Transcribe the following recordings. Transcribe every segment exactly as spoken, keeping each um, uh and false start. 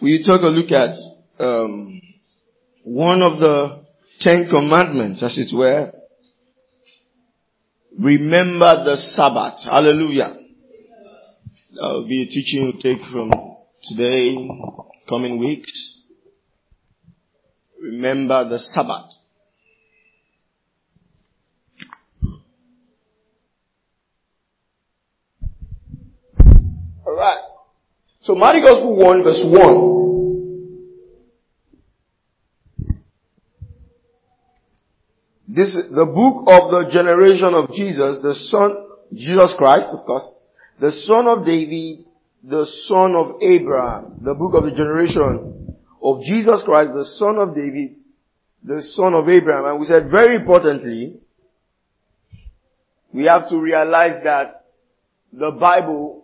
we took a look at um, one of the Ten Commandments, as it were. Remember the Sabbath. Hallelujah. That will be a teaching we'll take from today, coming weeks. Remember the Sabbath. Alright. So Matthew Gospel one verse one. This is the book of the generation of Jesus, the son, Jesus Christ, of course, the son of David, the son of Abraham. The book of the generation of Jesus Christ, the son of David, the son of Abraham. And we said very importantly, we have to realize that the Bible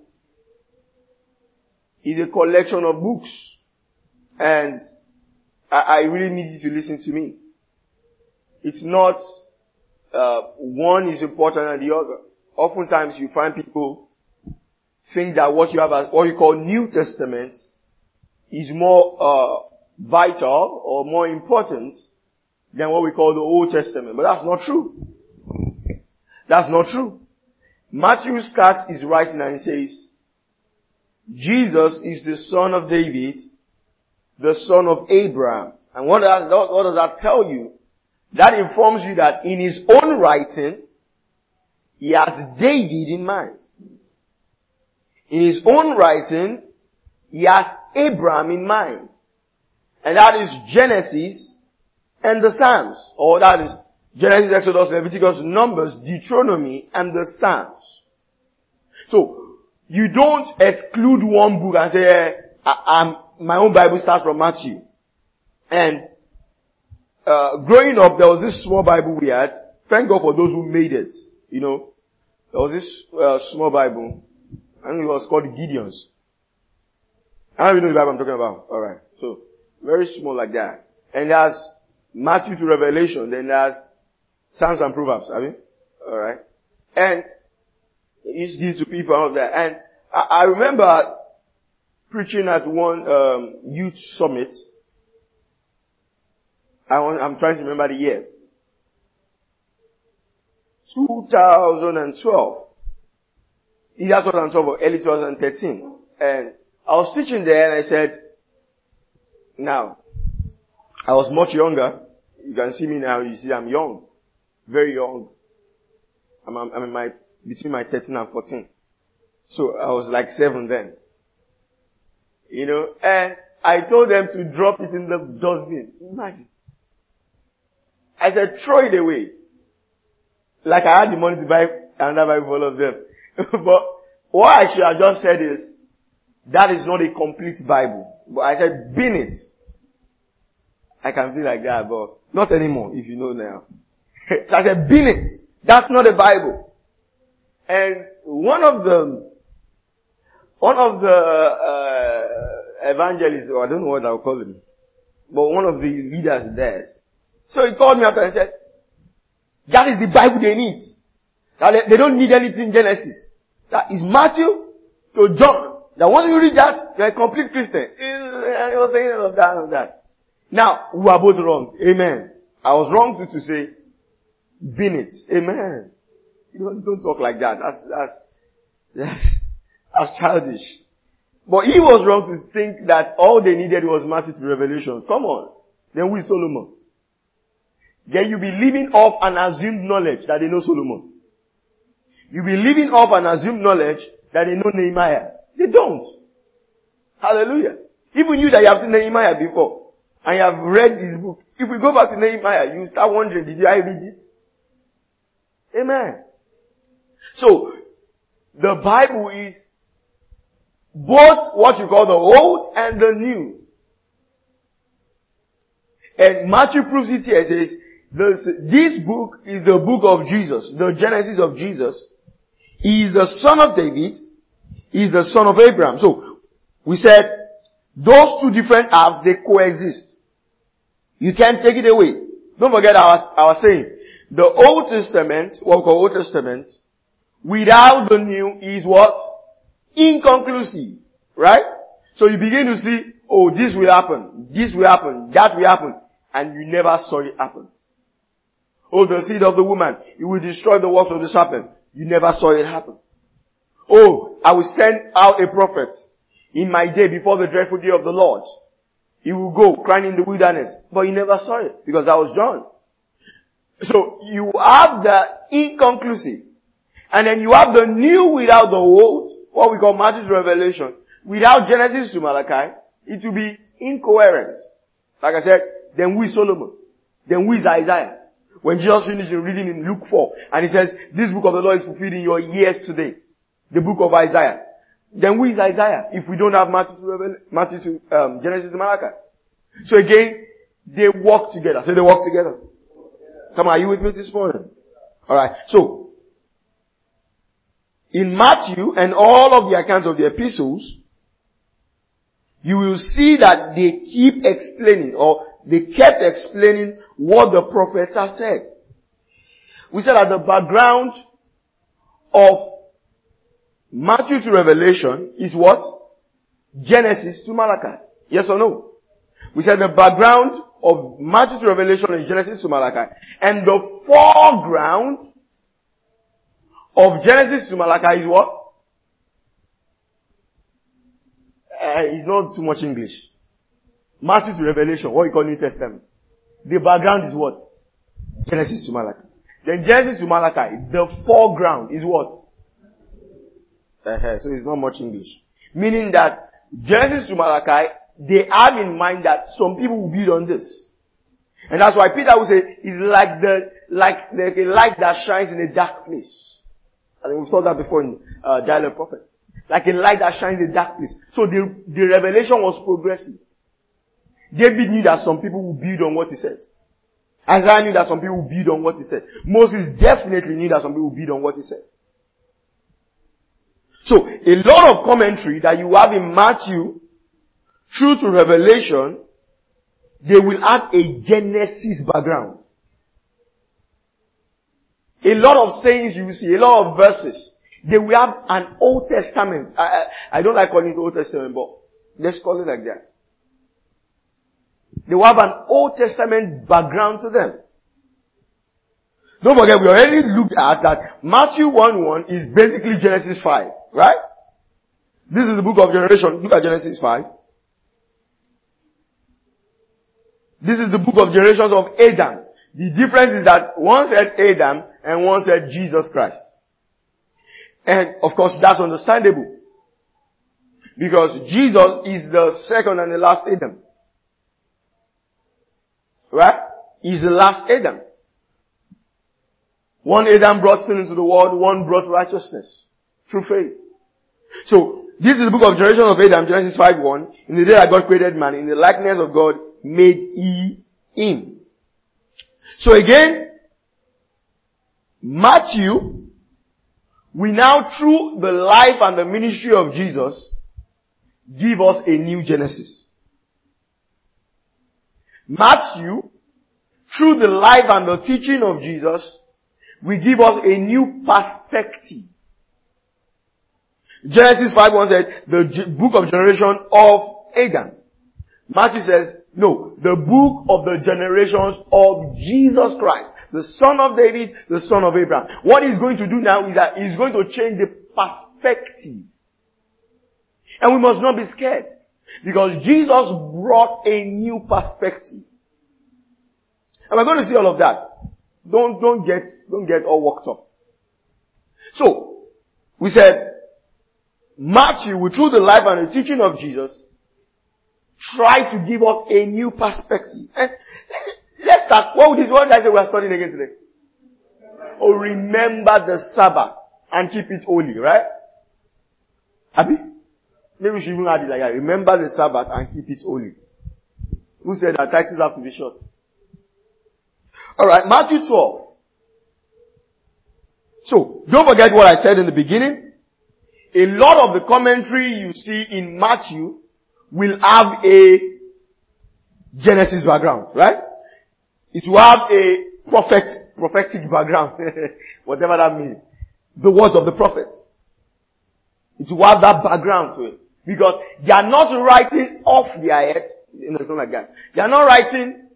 is a collection of books. And I, I really need you to listen to me. It's not, uh, one is important than the other. Oftentimes you find people think that what you have as, what you call New Testament is more, uh, vital or more important than what we call the Old Testament. But that's not true. That's not true. Matthew starts his writing and he says, Jesus is the son of David, the son of Abraham. And what does, what does that tell you? That informs you that in his own writing, he has David in mind. In his own writing, he has Abraham in mind. And that is Genesis and the Psalms. Or that is Genesis, Exodus, Leviticus, Numbers, Deuteronomy, and the Psalms. So, you don't exclude one book and say, eh, I, I'm, my own Bible starts from Matthew. And Uh, growing up, there was this small Bible we had. Thank God for those who made it. You know, there was this uh, small Bible. I think it was called Gideon's. I don't even know the Bible I'm talking about. Alright. So, very small like that. And there's Matthew to Revelation. Then there's Psalms and Proverbs. I mean, alright. And it used to give to people all of that. And I, I remember preaching at one um, youth summit. I want, I'm trying to remember the year. two thousand twelve. Either two thousand twelve or early twenty thirteen. And I was teaching there and I said, now, I was much younger. You can see me now, you see I'm young. Very young. I'm, I'm in my, between my thirteen and fourteen. So I was like seven then. You know, and I told them to drop it in the dustbin. Imagine. I said, throw it away. Like I had the money to buy another Bible for all of them. But what I should have just said is, that is not a complete Bible. But I said, bin it. I can feel like that, but not anymore, if you know now. So I said, bin it. That's not a Bible. And one of the, one of the, uh, evangelists, or I don't know what I'll call him, but one of the leaders there, so he called me up and said, that is the Bible they need. That they don't need anything in Genesis. That is Matthew to John. That once you read that, you're a complete Christian. And he was saying all of that and that. Now, we are both wrong. Amen. I was wrong to, to say, bin it. Amen. You don't, don't talk like that. That's, that's, that's, that's childish. But he was wrong to think that all they needed was Matthew to Revelation. Come on. Then we Solomon. Then you'll be living off an assumed knowledge that they know Solomon. You'll be living off an assumed knowledge that they know Nehemiah. They don't. Hallelujah. Even you that you have seen Nehemiah before, and you have read his book, if we go back to Nehemiah, you start wondering, did I read it? Amen. So, the Bible is both what you call the Old and the New. And Matthew proves it here. It says, This, this book is the book of Jesus, the Genesis of Jesus. He is the son of David. He is the son of Abraham. So, we said, those two different halves, they coexist. You can't take it away. Don't forget our, our saying. The Old Testament, what we call Old Testament, without the New is what? Inconclusive. Right? So you begin to see, oh, this will happen, this will happen, that will happen, and you never saw it happen. Oh, the seed of the woman, it will destroy the works of the serpent. You never saw it happen. Oh, I will send out a prophet in my day before the dreadful day of the Lord. He will go crying in the wilderness. But you never saw it because that was John. So you have the inconclusive. And then you have the new without the old, what we call Matthew to Revelation. Without Genesis to Malachi, it will be incoherent. Like I said, then who is Solomon? Then who is Isaiah? When Jesus finished reading in Luke four, and he says, this book of the law is fulfilled in your ears today. The book of Isaiah. Then who is Isaiah if we don't have Matthew to, Revel- Matthew to um, Genesis to Malachi? So again, they work together. So they work together. Come on, are you with me this morning? Alright, so, in Matthew and all of the accounts of the epistles, you will see that they keep explaining, or they kept explaining what the prophets have said. We said that the background of Matthew to Revelation is what? Genesis to Malachi. Yes or no? We said the background of Matthew to Revelation is Genesis to Malachi. And the foreground of Genesis to Malachi is what? Uh, it's not too much English. Matthew to Revelation, what we call New Testament. The background is what? Genesis to Malachi. Then Genesis to Malachi, the foreground is what? Uh-huh. So it's not much English. Meaning that Genesis to Malachi, they have in mind that some people will build on this. And that's why Peter will say, it's like the, like the light that shines in a dark place. I think we've thought that before in uh, Dialogue Prophet. Like a light that shines in a dark place. So the, the revelation was progressive. David knew that some people would build on what he said. Isaiah knew that some people would build on what he said. Moses definitely knew that some people would build on what he said. So, a lot of commentary that you have in Matthew through to Revelation, they will add a Genesis background. A lot of sayings you will see, a lot of verses, they will have an Old Testament. I, I, I don't like calling it Old Testament, but let's call it like that. They will have an Old Testament background to them. Don't forget, we already looked at that Matthew one one is basically Genesis five, right? This is the book of generation. Look at Genesis five. This is the book of generations of Adam. The difference is that one said Adam and one said Jesus Christ. And of course that's understandable. Because Jesus is the second and the last Adam. Right? He's the last Adam. One Adam brought sin into the world, one brought righteousness through faith. So, this is the book of generation of Adam, Genesis five one. In the day that God created man, in the likeness of God made he him. So again, Matthew, we now through the life and the ministry of Jesus, give us a new Genesis. Matthew, through the life and the teaching of Jesus, will give us a new perspective. Genesis five one said, the book of generation of Adam. Matthew says, no, the book of the generations of Jesus Christ, the son of David, the son of Abraham. What he's going to do now is that he's going to change the perspective. And we must not be scared. Because Jesus brought a new perspective. And we're going to see all of that. Don't, don't get, don't get all worked up. So, we said, Matthew, through the life and the teaching of Jesus, try to give us a new perspective. And let's start. What is what did I say we are studying again today? Oh, remember the Sabbath and keep it holy, right? Abi? Maybe we should even add it like that. Remember the Sabbath and keep it holy. Who said that titles have to be short? Alright, Matthew twelve. So, don't forget what I said in the beginning. A lot of the commentary you see in Matthew will have a Genesis background, right? It will have a prophet, prophetic background. Whatever that means. The words of the prophets. It will have that background to it. Because they are not writing off their head. You know, it's not like that. They are not writing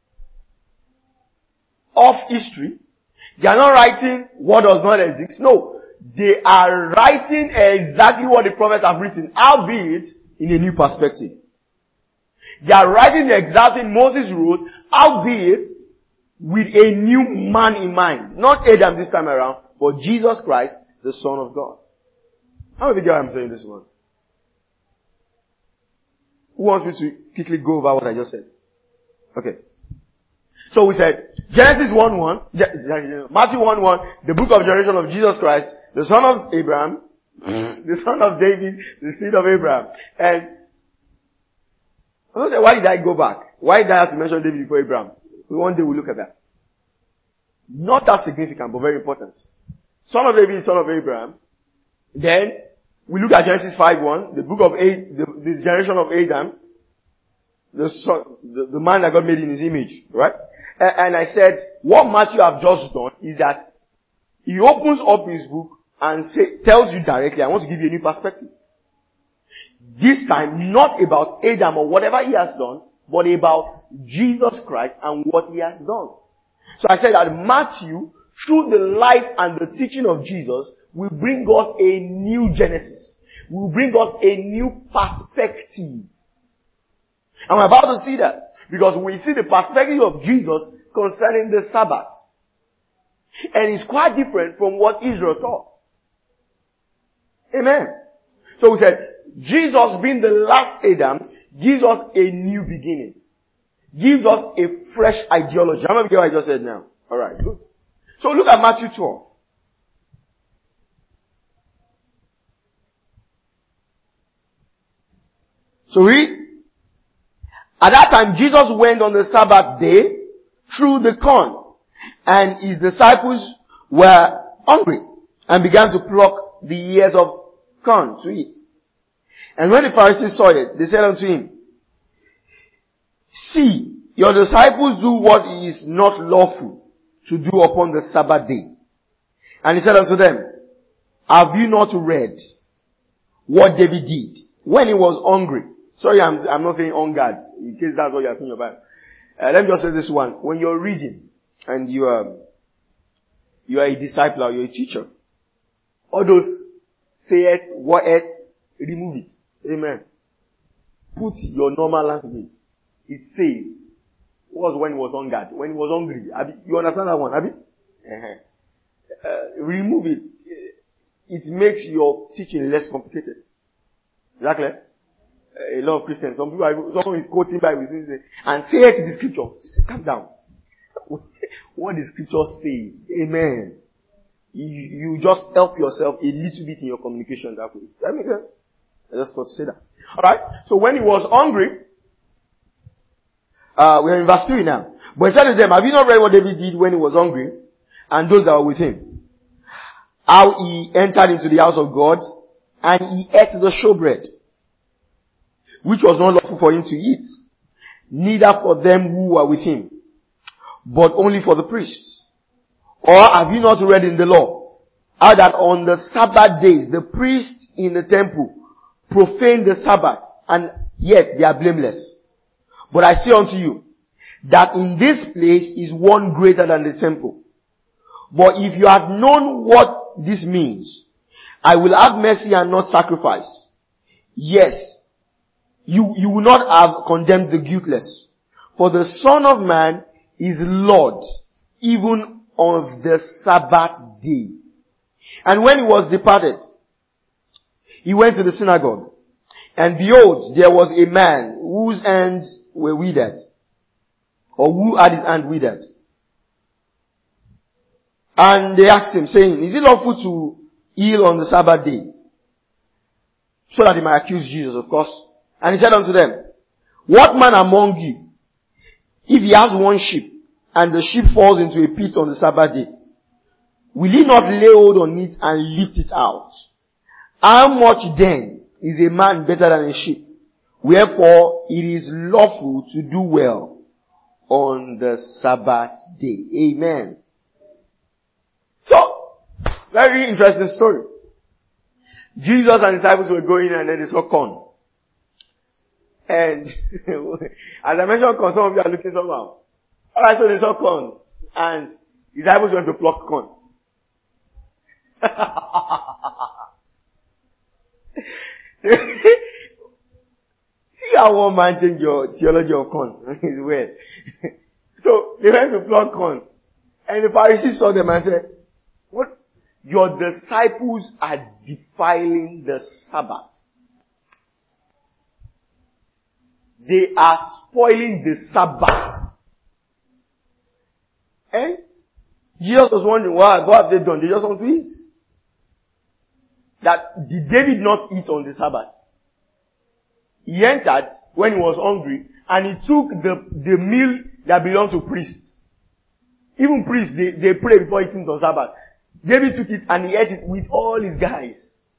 off history. They are not writing what does not exist. No. They are writing exactly what the prophets have written, albeit in a new perspective. They are writing the exact thing Moses wrote, albeit with a new man in mind. Not Adam this time around, but Jesus Christ, the Son of God. How many of you get what I'm saying this one? Who wants me to quickly go over what I just said? Okay. So we said, Genesis one one, Matthew one one, the book of generation of Jesus Christ, the son of Abraham, the son of David, the seed of Abraham. And I don't say, why did I go back? Why did I have to mention David before Abraham? One day we'll look at that. Not that significant, but very important. Son of David, son of Abraham. Then, we look at Genesis five one, the book of Ad, the, the generation of Adam, the son, the, the man that God made in his image, right? And, and I said, what Matthew have just done is that he opens up his book and say, tells you directly, I want to give you a new perspective. This time, not about Adam or whatever he has done, but about Jesus Christ and what he has done. So I said that Matthew, through the life and the teaching of Jesus, will bring us a new Genesis. Will bring us a new perspective. And we're about to see that. Because we see the perspective of Jesus concerning the Sabbath. And it's quite different from what Israel taught. Amen. So we said, Jesus being the last Adam gives us a new beginning. Gives us a fresh ideology. How many of you I just said now? Alright, good. So look at Matthew twelve. So read. At that time Jesus went on the Sabbath day through the corn, and his disciples were hungry and began to pluck the ears of corn to eat. And when the Pharisees saw it, they said unto him, see, your disciples do what is not lawful to do upon the Sabbath day. And he said unto them, have you not read what David did when he was hungry? Sorry, I'm, I'm not saying on guard, in case that's what you're seeing in your Bible. Uh, let me just say this one. When you're reading and you are, you are a disciple or you're a teacher, all those say it, what it, remove it. Amen. Put your normal language. It says, what was when he was on guard? When he was hungry. Abi, you understand that one, Abi? Uh-huh. Uh, remove it. It makes your teaching less complicated. Exactly. Uh, a lot of Christians, some people, are, someone is quoting Bible and say it in the scripture. Calm down. What the scripture says. Amen. You, you just help yourself a little bit in your communication that way. That makes sense? I just thought to say that. Alright? So when he was hungry, uh, we're in verse three now. But he said to them, have you not read what David did when he was hungry? And those that were with him. How he entered into the house of God, and he ate the showbread, which was not lawful for him to eat, neither for them who were with him, but only for the priests. Or have you not read in the law, how that on the Sabbath days, the priests in the temple profane the Sabbath, and yet they are blameless? But I say unto you, that in this place is one greater than the temple. But if you had known what this means, I will have mercy and not sacrifice. Yes, you, you will not have condemned the guiltless. For the Son of Man is Lord, even of the Sabbath day. And when he was departed, he went to the synagogue. And behold, there was a man whose hands were withered, or who had his hand withered. And they asked him, saying, is it lawful to heal on the Sabbath day? So that they might accuse Jesus, of course. And he said unto them, what man among you, if he has one sheep, and the sheep falls into a pit on the Sabbath day, will he not lay hold on it and lift it out? How much then is a man better than a sheep? Wherefore it is lawful to do well on the Sabbath day. Amen. So, very interesting story. Jesus and his disciples were going and then they saw corn. And as I mentioned corn, some of you are looking somehow. Alright, so they saw corn. And his disciples went to pluck corn. See how one man changed your theology of corn. It's weird. So they went to pluck corn. And the Pharisees saw them and said, what? Your disciples are defiling the Sabbath. They are spoiling the Sabbath. And Jesus was wondering, what, what have they done? They just want to eat. That did David not eat on the Sabbath? He entered when he was hungry and he took the, the meal that belonged to priests. Even priests, they, they pray before eating on Sabbath. David took it and he ate it with all his guys.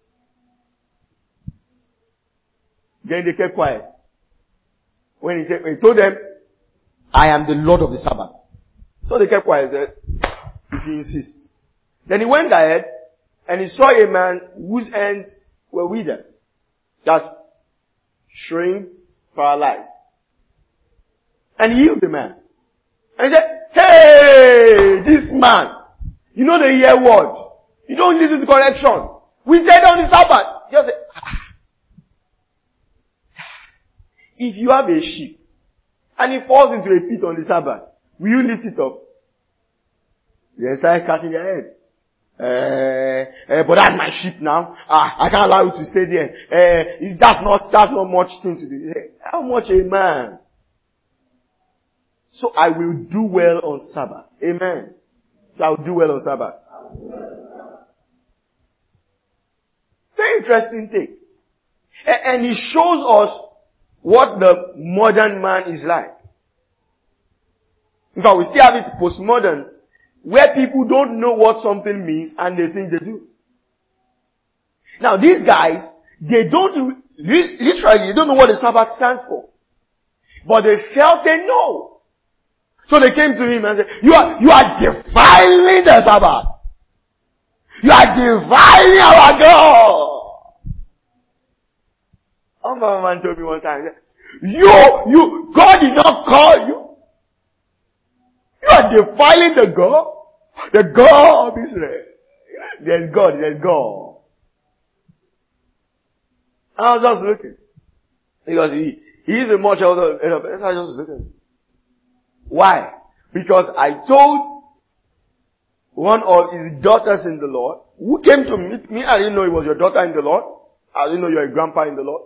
Then they kept quiet. When he said, he told them, I am the Lord of the Sabbath. So they kept quiet and said, if you insist. Then he went ahead and he saw a man whose hands were withered. Just shrinked, paralyzed. And he healed the man. And he said, hey, this man, you know the hear word. You don't listen to correction. We said on the Sabbath. Just say, ah. If you have a sheep and it falls into a pit on the Sabbath, will you lift it up? They start scratching their heads. Uh, uh, but that's my sheep now. Ah, I can't allow you to stay there. Uh, is that's not that's not much thing to do. How much a man? So I will do well on Sabbath. Amen. So I will do well on Sabbath. Very interesting thing. And, and it shows us what the modern man is like. In fact, we still have it postmodern, where people don't know what something means and they think they do. Now these guys, they don't, literally, they don't know what the Sabbath stands for. But they felt they know. So they came to him and said, you are, you are defiling the Sabbath. You are defiling our God. One man told me one time, you, you, God did not call you. You are defiling the God. The God of Israel. There's God, there's God. I was just looking. Because he, he is a much older, I was just looking. Why? Because I told one of his daughters in the Lord, who came to meet me, I didn't know he was your daughter in the Lord. I didn't know you were a grandpa in the Lord.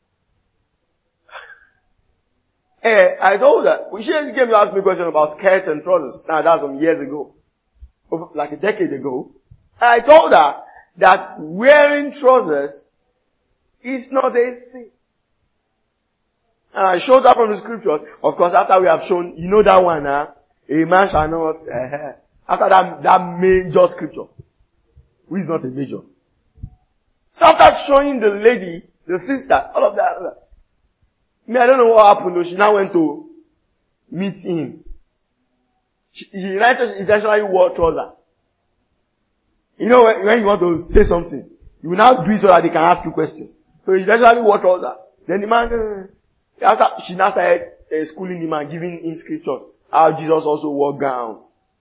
Hey, I told her, she came to ask me a question about skirts and trousers. Now that's some years ago. Like a decade ago. I told her that wearing trousers is not a sin. And I showed her from the scriptures. Of course, after we have shown, you know that one, huh? A man shall not, uh, after that, that major scripture. Who is not a major. So after showing the lady, the sister, all of that, all of that. Me, I don't know what happened though. She now went to meet him. She, she intentionally wore trouser. You know, when, when you want to say something, you will now do it so that they can ask you questions. So she intentionally wore trouser. Then the man, uh, after she now started uh, schooling him and giving him scriptures. How Jesus also wore gown.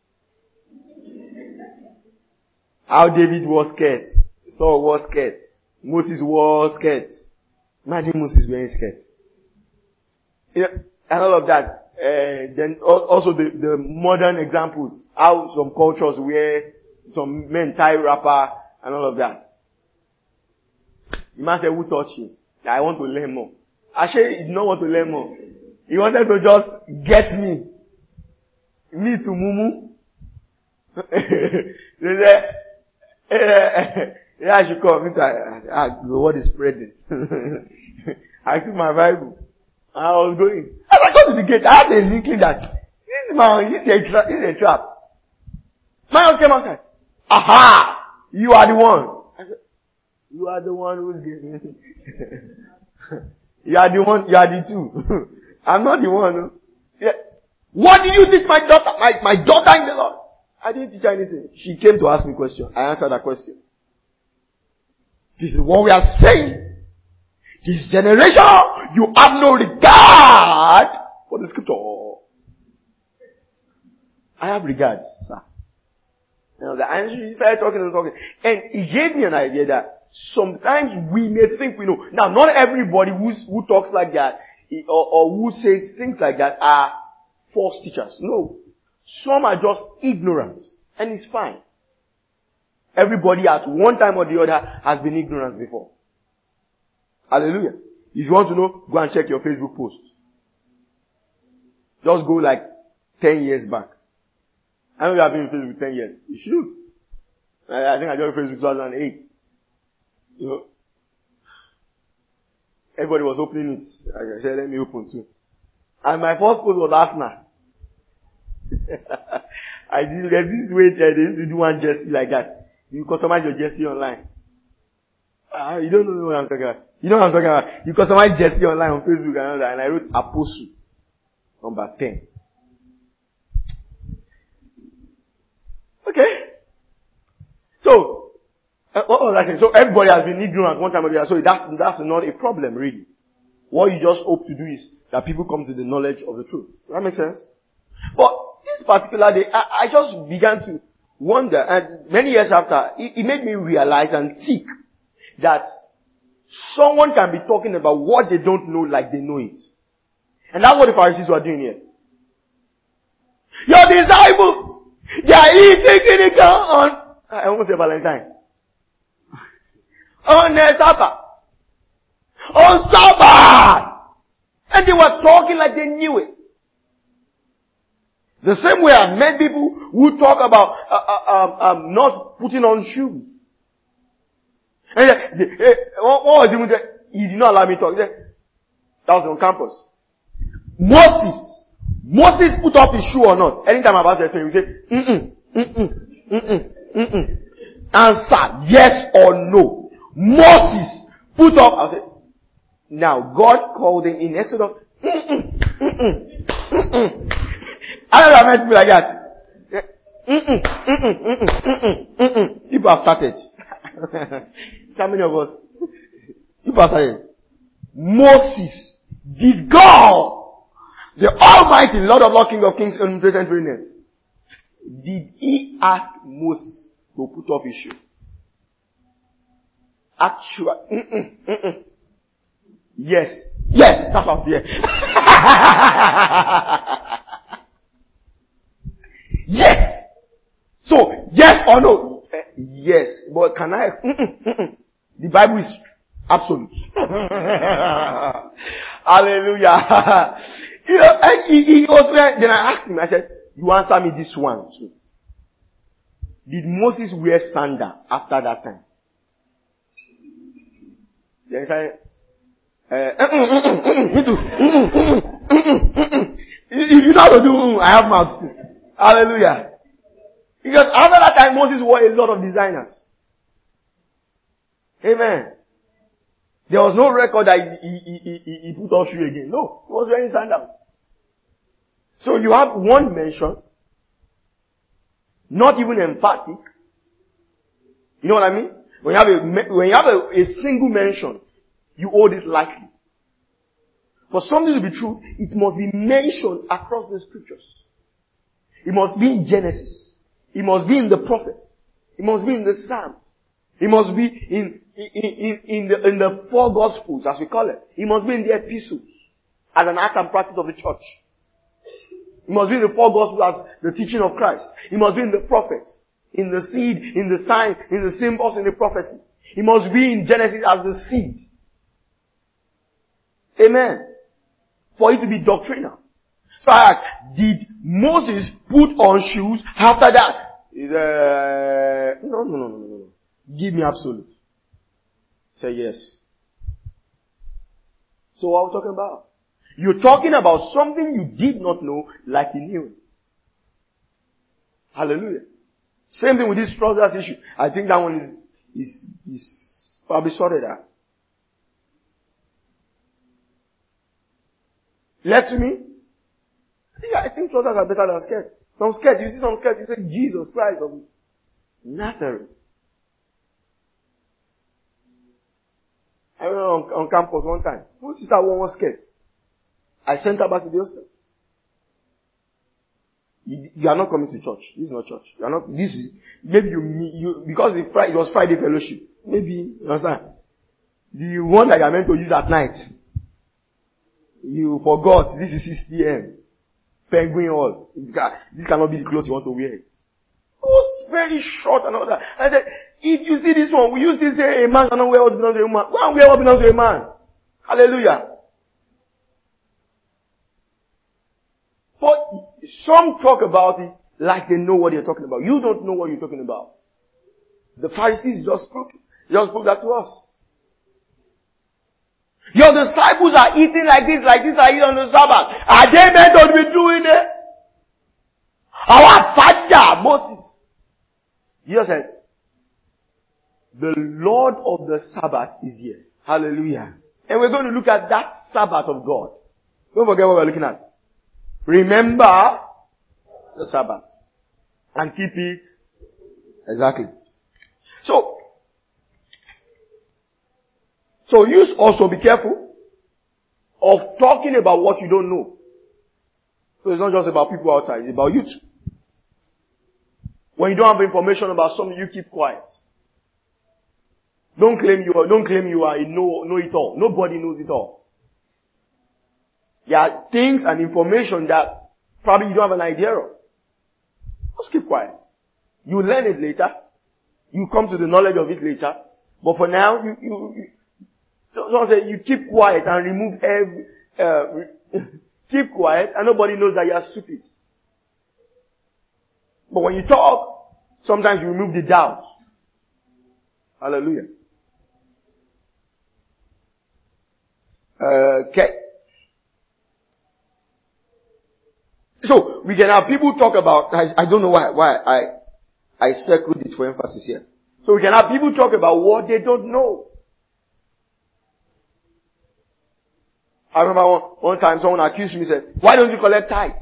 How David wore skirt. Saul wore skirt. Moses wore skirt. Imagine Moses wearing skirt. Yeah, and all of that. Uh, then also the, the modern examples. How some cultures wear, some men tie wrapper and all of that. The man said, who taught you? I want to learn more. Actually, he did not want to learn more. He wanted to just get me. Me to Mumu. They said, yeah, I should come. I, I, what is spreading? I took my Bible. I was going. As I got to the gate, I had a linking that this man, this is a, tra- this is a trap. My house came outside. Aha! You are the one. I said, you are the one who's giving. You are the one, you are the two. I'm not the one. Yeah. What did you teach my daughter? My, my daughter in the Lord? I didn't teach her anything. She came to ask me a question. I answered that question. This is what we are saying. This generation, you have no regard for the scripture. I have regard, sir. Now, the answer, he started talking and talking. And he gave me an idea that sometimes we may think we know. Now, not everybody who's, who talks like that or, or who says things like that are false teachers. No. Some are just ignorant. And it's fine. Everybody at one time or the other has been ignorant before. Hallelujah. If you want to know, go and check your Facebook post. Just go like ten years back. I know you have been in Facebook ten years. You should. I, I think I joined Facebook two thousand eight. You know. Everybody was opening it. I said, let me open too. And my first post was Arsenal. I did, there's this way that they used to do one jersey like that. You customize your jersey online. Uh, you don't know what I'm talking about. You know what I'm talking about. You customize jersey online on Facebook and all that. And I wrote Apostle. Number ten. Okay. So, uh, what was I saying? So everybody has been ignorant one time or the other. So that's, that's not a problem really. What you just hope to do is that people come to the knowledge of the truth. Does that make sense? But this particular day, I, I just began to wonder, and many years after, it, it made me realize and think that someone can be talking about what they don't know like they know it. And that's what the Pharisees were doing here. Your disciples, they are eating in the on, I almost say Valentine. On uh, Sabbath. On Sabbath. And they were talking like they knew it. The same way I've met people who talk about uh, uh, um, um, not putting on shoes. And they, they, they, what was even there? He did not allow me to talk. He said, that was on campus. Moses. Moses put up his shoe or not. Anytime I'm about to explain, he say, mm-mm, mm-mm, mm-mm, mm-mm. Answer, yes or no. Moses put up, I'll say, now God called him in Exodus, mm-mm, mm-mm, mm-mm. I don't know if I met people like that. Mm-mm, mm-mm, mm-mm, mm-mm, mm-mm. People have started. How many of us? People have started. Moses, did God, the Almighty Lord of Lords, King of Kings, omnipotent reigneth, did he ask Moses to put off his shoe? Actually, mm-mm, mm-mm. Yes. Yes, that's what I'm saying. Yes. So, yes or no? Uh, yes. But can I? Mm-mm, mm-mm. The Bible is absolute. Hallelujah. You know, and he, he was there. Then I asked him, I said, you answer me this one too. Did Moses wear sandal after that time? Then he said, uh, mm-mm, mm-mm, mm-mm, me too. Mm-mm, mm-mm, mm-mm, mm-mm. If you know how to do, mm, I have mouth too. Hallelujah. Because after that time, Moses wore a lot of designers. Amen. There was no record that he, he, he, he, he put off shoe again. No, he was wearing sandals. So you have one mention, not even emphatic. You know what I mean? When you have a, when you have a, a single mention, you hold it lightly. For something to be true, it must be mentioned across the scriptures. It must be in Genesis. It must be in the prophets. It must be in the Psalms. It must be in, in, in, in the, in the four Gospels, as we call it. It must be in the epistles, as an act and practice of the church. It must be in the four Gospels as the teaching of Christ. It must be in the prophets, in the seed, in the sign, in the symbols, in the prophecy. It must be in Genesis as the seed. Amen. For it to be doctrinal. So I ask, did Moses put on shoes after that? Is uh, no, no, no, no, no. Give me absolute. Say yes. So what are we talking about? You're talking about something you did not know like you knew. Hallelujah. Same thing with this trousers issue. I think that one is, is, is probably sorted out. Left to me? Yeah, I think trousers are better than skirts. Some skirts, you see some skirts, you say, Jesus Christ of Nazareth. I went on, on campus one time. One sister was scared. I sent her back to the hostel. You, you are not coming to church. This is not church. You are not, this is, maybe you, you because it, it was Friday fellowship. Maybe, you understand? The one that you are meant to use at night. You forgot, this is six p.m. Penguin Hall. This cannot be the clothes you want to wear. It was very short and all that. I said, if you see this one, we use this say a man cannot wear what belongs to a woman. Go and wear what belongs to a man. Hallelujah. But some talk about it like they know what they're talking about. You don't know what you're talking about. The Pharisees just proved, just proved that to us. Your disciples are eating like this, like this, are eating on the Sabbath. Are they meant to be doing it? Our father, Moses. Jesus said, the Lord of the Sabbath is here. Hallelujah. And we're going to look at that Sabbath of God. Don't forget what we're looking at. Remember the Sabbath. And keep it. Exactly. So, so you also be careful of talking about what you don't know. So it's not just about people outside, it's about you too. When you don't have information about something, you keep quiet. Don't claim you are, don't claim you are a know, know it all. Nobody knows it all. There are things and information that probably you don't have an idea of. Just keep quiet. You learn it later. You come to the knowledge of it later. But for now, you, you, you someone say you keep quiet and remove every, uh, keep quiet and nobody knows that you are stupid. But when you talk, sometimes you remove the doubt. Hallelujah. Uh, okay. So, we can have people talk about, I, I don't know why, why I, I circled it for emphasis here. So we can have people talk about what they don't know. I remember one, one time someone accused me, said, why don't you collect tithes?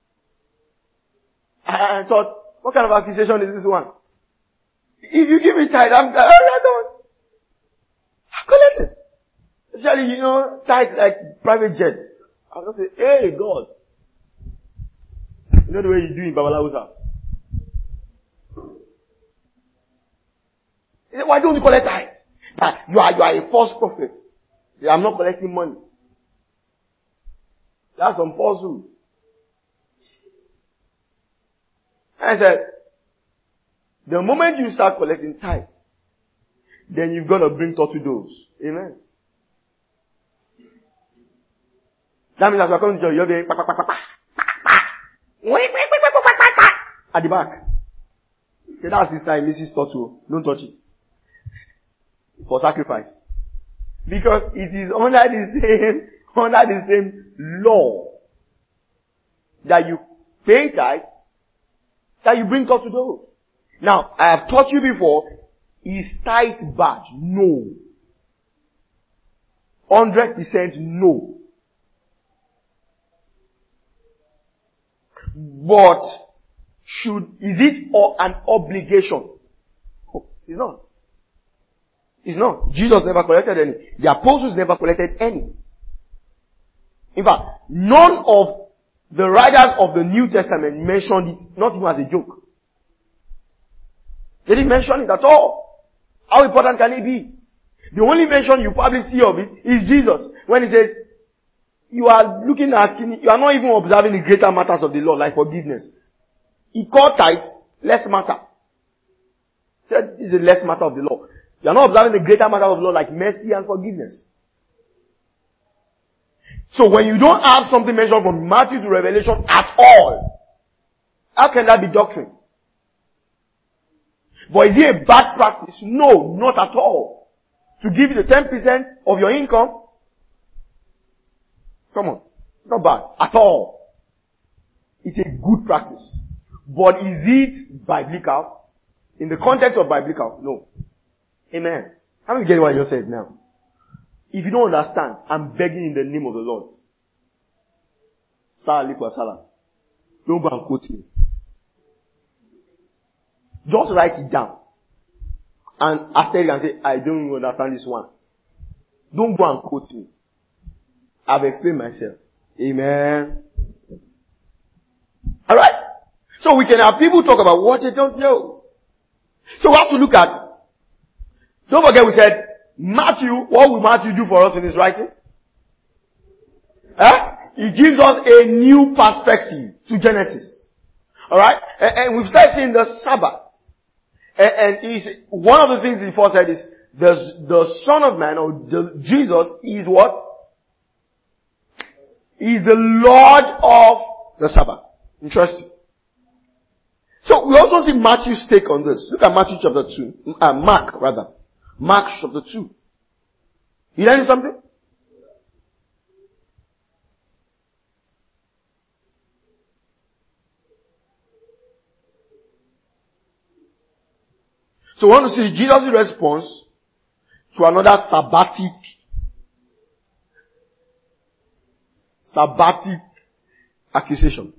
I, I thought, what kind of accusation is this one? If you give me tithes, I'm, I, I don't, I collect it. Especially, you know, tithes like private jets. I'll just say, hey, God. You know the way you do in Babalawo's house? He said, why don't you collect tithes? That you are, you are a false prophet. I'm not collecting money. That's some falsehood. I said, the moment you start collecting tithes, then you've got to bring turtle doves. Amen. That means as you're coming to church, you're being at the back. Say, that's his time, Missus Turtle. Don't touch it. For sacrifice. Because it is under the same, under the same law that you pay tithe, that you bring turtle doves. Now, I have taught you before, is tithe bad? No. one hundred percent no. But, should, is it or an obligation? Oh, it's not. It's not. Jesus never collected any. The apostles never collected any. In fact, none of the writers of the New Testament mentioned it, not even as a joke. They didn't mention it at all. How important can it be? The only mention you probably see of it is Jesus. When he says, you are looking at, you are not even observing the greater matters of the law, like forgiveness. He called tithe less matter. He said, this is a less matter of the law. You are not observing the greater matter of the law, like mercy and forgiveness. So when you don't have something mentioned from Matthew to Revelation at all, how can that be doctrine? But is it a bad practice? No, not at all. To give you the ten percent of your income? Come on. Not bad. At all. It's a good practice. But is it biblical? In the context of biblical? No. Amen. How many get what I just said now? If you don't understand, I'm begging in the name of the Lord. Salah alaikum salam. Don't go and quote me. Just write it down. And after you can say, I don't understand this one. Don't go and quote me. I've explained myself. Amen. Alright? So we can have people talk about what they don't know. So we have to look at, don't forget we said, Matthew, what will Matthew do for us in his writing? Eh? He gives us a new perspective to Genesis. Alright? And, and we've started seeing the Sabbath. And, and he's, one of the things he first said is, the, the Son of Man, or the, Jesus, is what? Is the Lord of the Sabbath. Interesting. So we also see Matthew's take on this. Look at Matthew chapter two. Uh, Mark, rather. Mark chapter two. You learning something? So we want to see Jesus' response to another sabbatic, sabbatic accusation.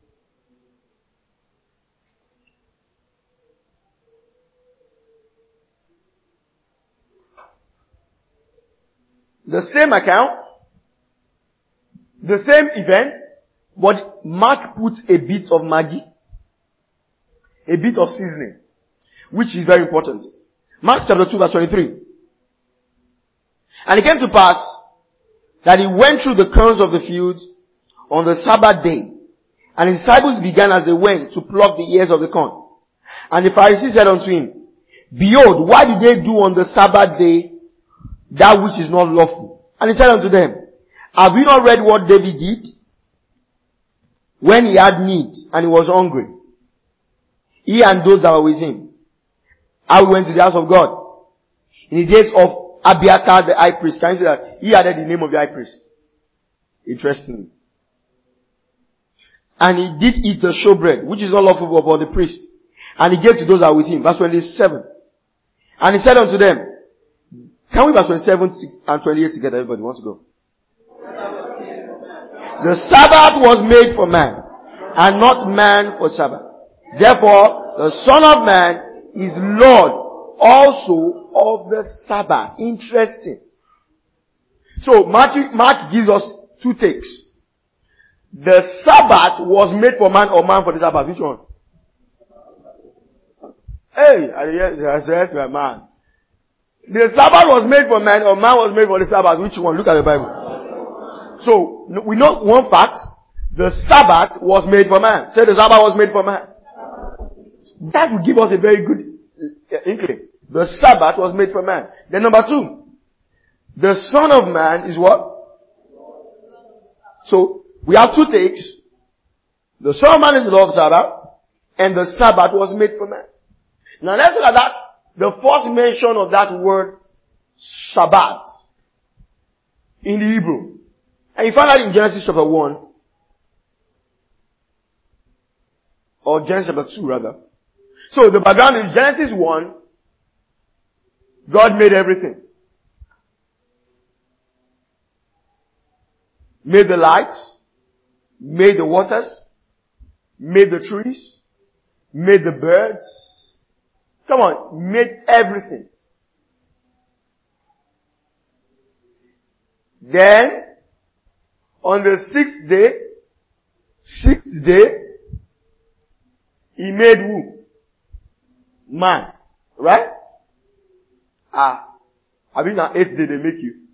The same account, the same event, but Mark puts a bit of Maggi, a bit of seasoning, which is very important. Mark chapter two verse twenty-three. And it came to pass that he went through the corns of the field on the Sabbath day, and his disciples began as they went to pluck the ears of the corn. And the Pharisees said unto him, Behold, why do they do on the Sabbath day that which is not lawful? And he said unto them, Have you not read what David did when he had need and he was hungry? He and those that were with him. How he went to the house of God. In the days of Abiathar the high priest. Can you say that? He added the name of the high priest. Interesting. And he did eat the showbread, which is not lawful for the priest. And he gave to those that were with him. Verse twenty-seven. And he said unto them, can we verse twenty-seven and twenty-eight together? Everybody wants to go. The Sabbath was made for man, and not man for Sabbath. Therefore, the Son of Man is Lord also of the Sabbath. Interesting. So, Matthew, Mark gives us two takes. The Sabbath was made for man or man for the Sabbath. Which one? Hey, I said, my man. The Sabbath was made for man or man was made for the Sabbath. Which one? Look at the Bible. So, we know one fact. The Sabbath was made for man. Say the Sabbath was made for man. That will give us a very good inkling. The Sabbath was made for man. Then number two. The Son of Man is what? So, we have two takes. The Son of Man is the Lord of Sabbath. And the Sabbath was made for man. Now let's look at that. The first mention of that word, Shabbat, in the Hebrew. And you find that in Genesis chapter one. Or Genesis chapter two rather. So the background is Genesis one. God made everything. Made the lights. Made the waters. Made the trees. Made the birds. Come on, made everything. Then, on the sixth day, sixth day, he made who? Man. Right? Ah. I mean, on eighth day they make you.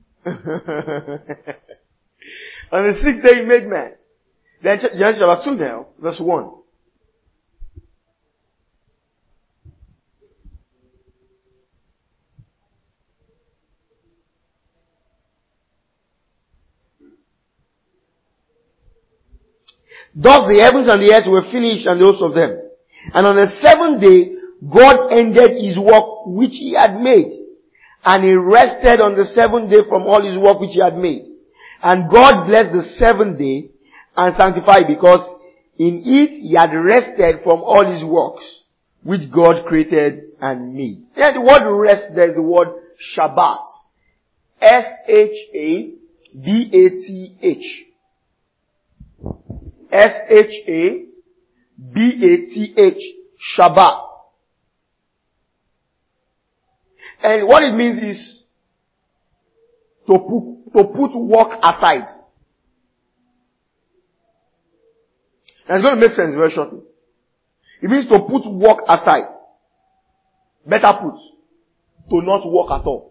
On the sixth day he made man. Then, Genesis chapter two now, verse one. Thus the heavens and the earth were finished and the host of them. And on the seventh day, God ended his work which he had made. And he rested on the seventh day from all his work which he had made. And God blessed the seventh day and sanctified it, because in it he had rested from all his works which God created and made. Yeah, the word rest there is the word Shabbat. S H A B A T H. S H A B A T H. Shabbat. And what it means is, to put, to put work aside. And it's going to make sense very shortly. It means to put work aside. Better put, to not work at all.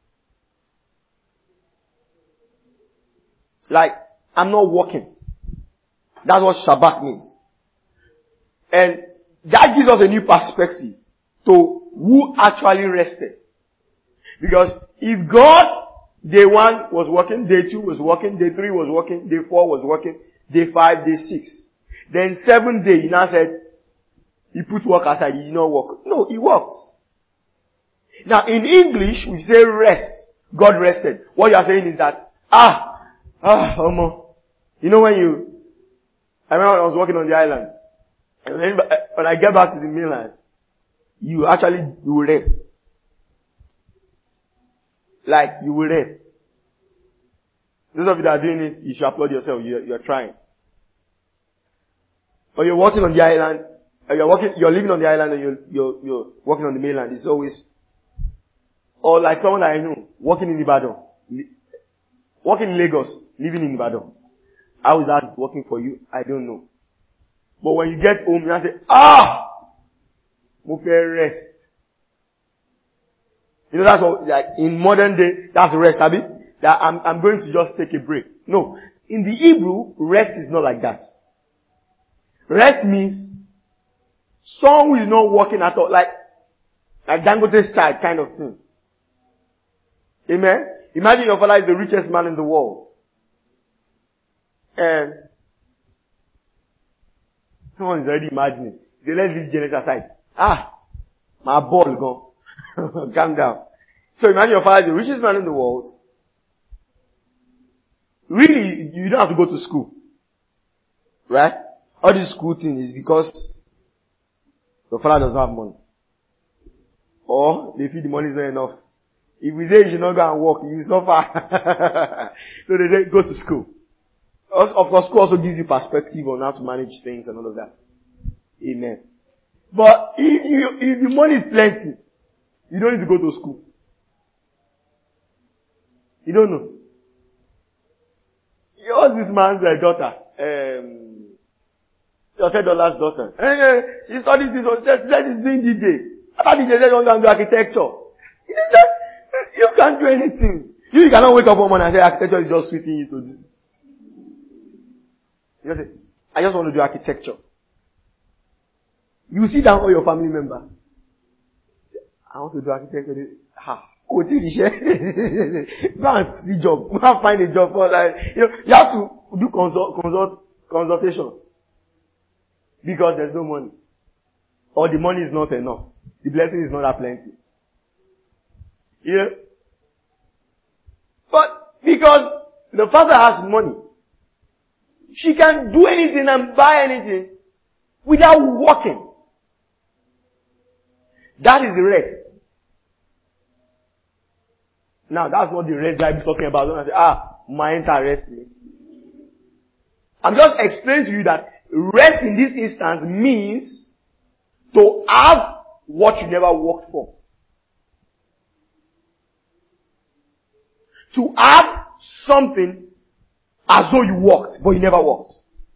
Like, I'm not working. That's what Shabbat means. And that gives us a new perspective to who actually rested. Because if God, day one was working, day two was working, day three was working, day four was working, day five, day six. Then seventh day, he now said, he put work aside, he did not work. No, he worked. Now, in English, we say rest. God rested. What you are saying is that, ah, ah, Omo. You know when you, I remember when I was working on the island, and then when I get back to the mainland, you actually, you will rest. Like, you will rest. Those of you that are doing it, you should applaud yourself. You're, you're trying. But you're working on the island, you're working, you're living on the island and you're, you're, you're working on the mainland. It's always, or like someone that I know, working in Ibadan, working in Lagos, living in Ibadan. How is that working for you? I don't know. But when you get home, you say, ah! Mo fẹ́ rest. You know, that's what, like, in modern day, that's rest, Abi. That I'm, I'm going to just take a break. No. In the Hebrew, rest is not like that. Rest means someone who is not working at all, like, like Dangote's child kind of thing. Amen? Imagine your father is the richest man in the world. And someone is already imagining. They let's leave Genesis aside. Ah, my ball gone. Calm down. So imagine your father is the richest man in the world. Really, you don't have to go to school. Right? All this school thing is because your father doesn't have money. Or they feel the money is not enough. If we say you should not go and work, you suffer. So they say go to school. Of course, school also gives you perspective on how to manage things and all of that. Amen. But if, you, if the money is plenty, you don't need to go to school. You don't know. What's this man's uh, daughter? Um, your third dollar's daughter. Uh, she studies this one. She said she's doing D J. After D J, she wants to do architecture. He said, you can't do anything. You, you cannot wake up one morning and say architecture is just sweeting you to do. You say, I just want to do architecture. You sit down all your family members. Say, I want to do architecture. Ha. Oh, did you share? Go and see job. Go and find a job for like, you know, you have to do consult, consult, consultation. Because there's no money. Or the money is not enough. The blessing is not that plenty. Yeah. But because the father has money, she can do anything and buy anything without working. That is the rest. Now, that's not the rest that I'm talking about. Don't say, ah, my entire rest me. I'm just explaining to you that rest in this instance means to have what you never worked for. To have something as though you worked, but you never worked.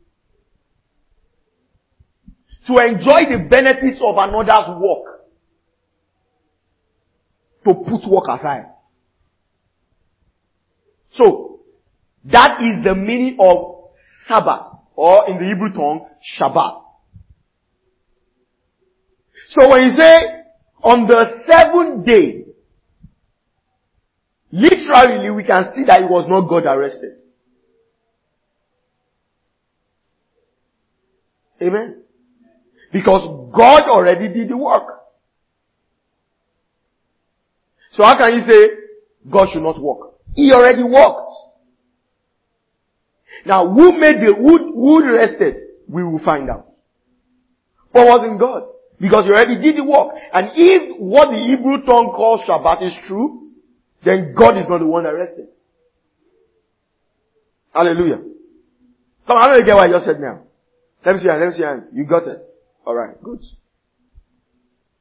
To enjoy the benefits of another's work. To put work aside. So, that is the meaning of Sabbath, or in the Hebrew tongue, Shabbat. So when you say, on the seventh day, literally we can see that it was not God that rested. Amen? Because God already did the work. So how can you say, God should not work? He already worked. Now, who made the, who, who rested? We will find out. But wasn't God. Because he already did the work. And if what the Hebrew tongue calls Shabbat is true, then God is not the one that rested. Hallelujah. Come on, I don't get what I just said now. Let me see your hands, let me see your hands. You got it. Alright, good.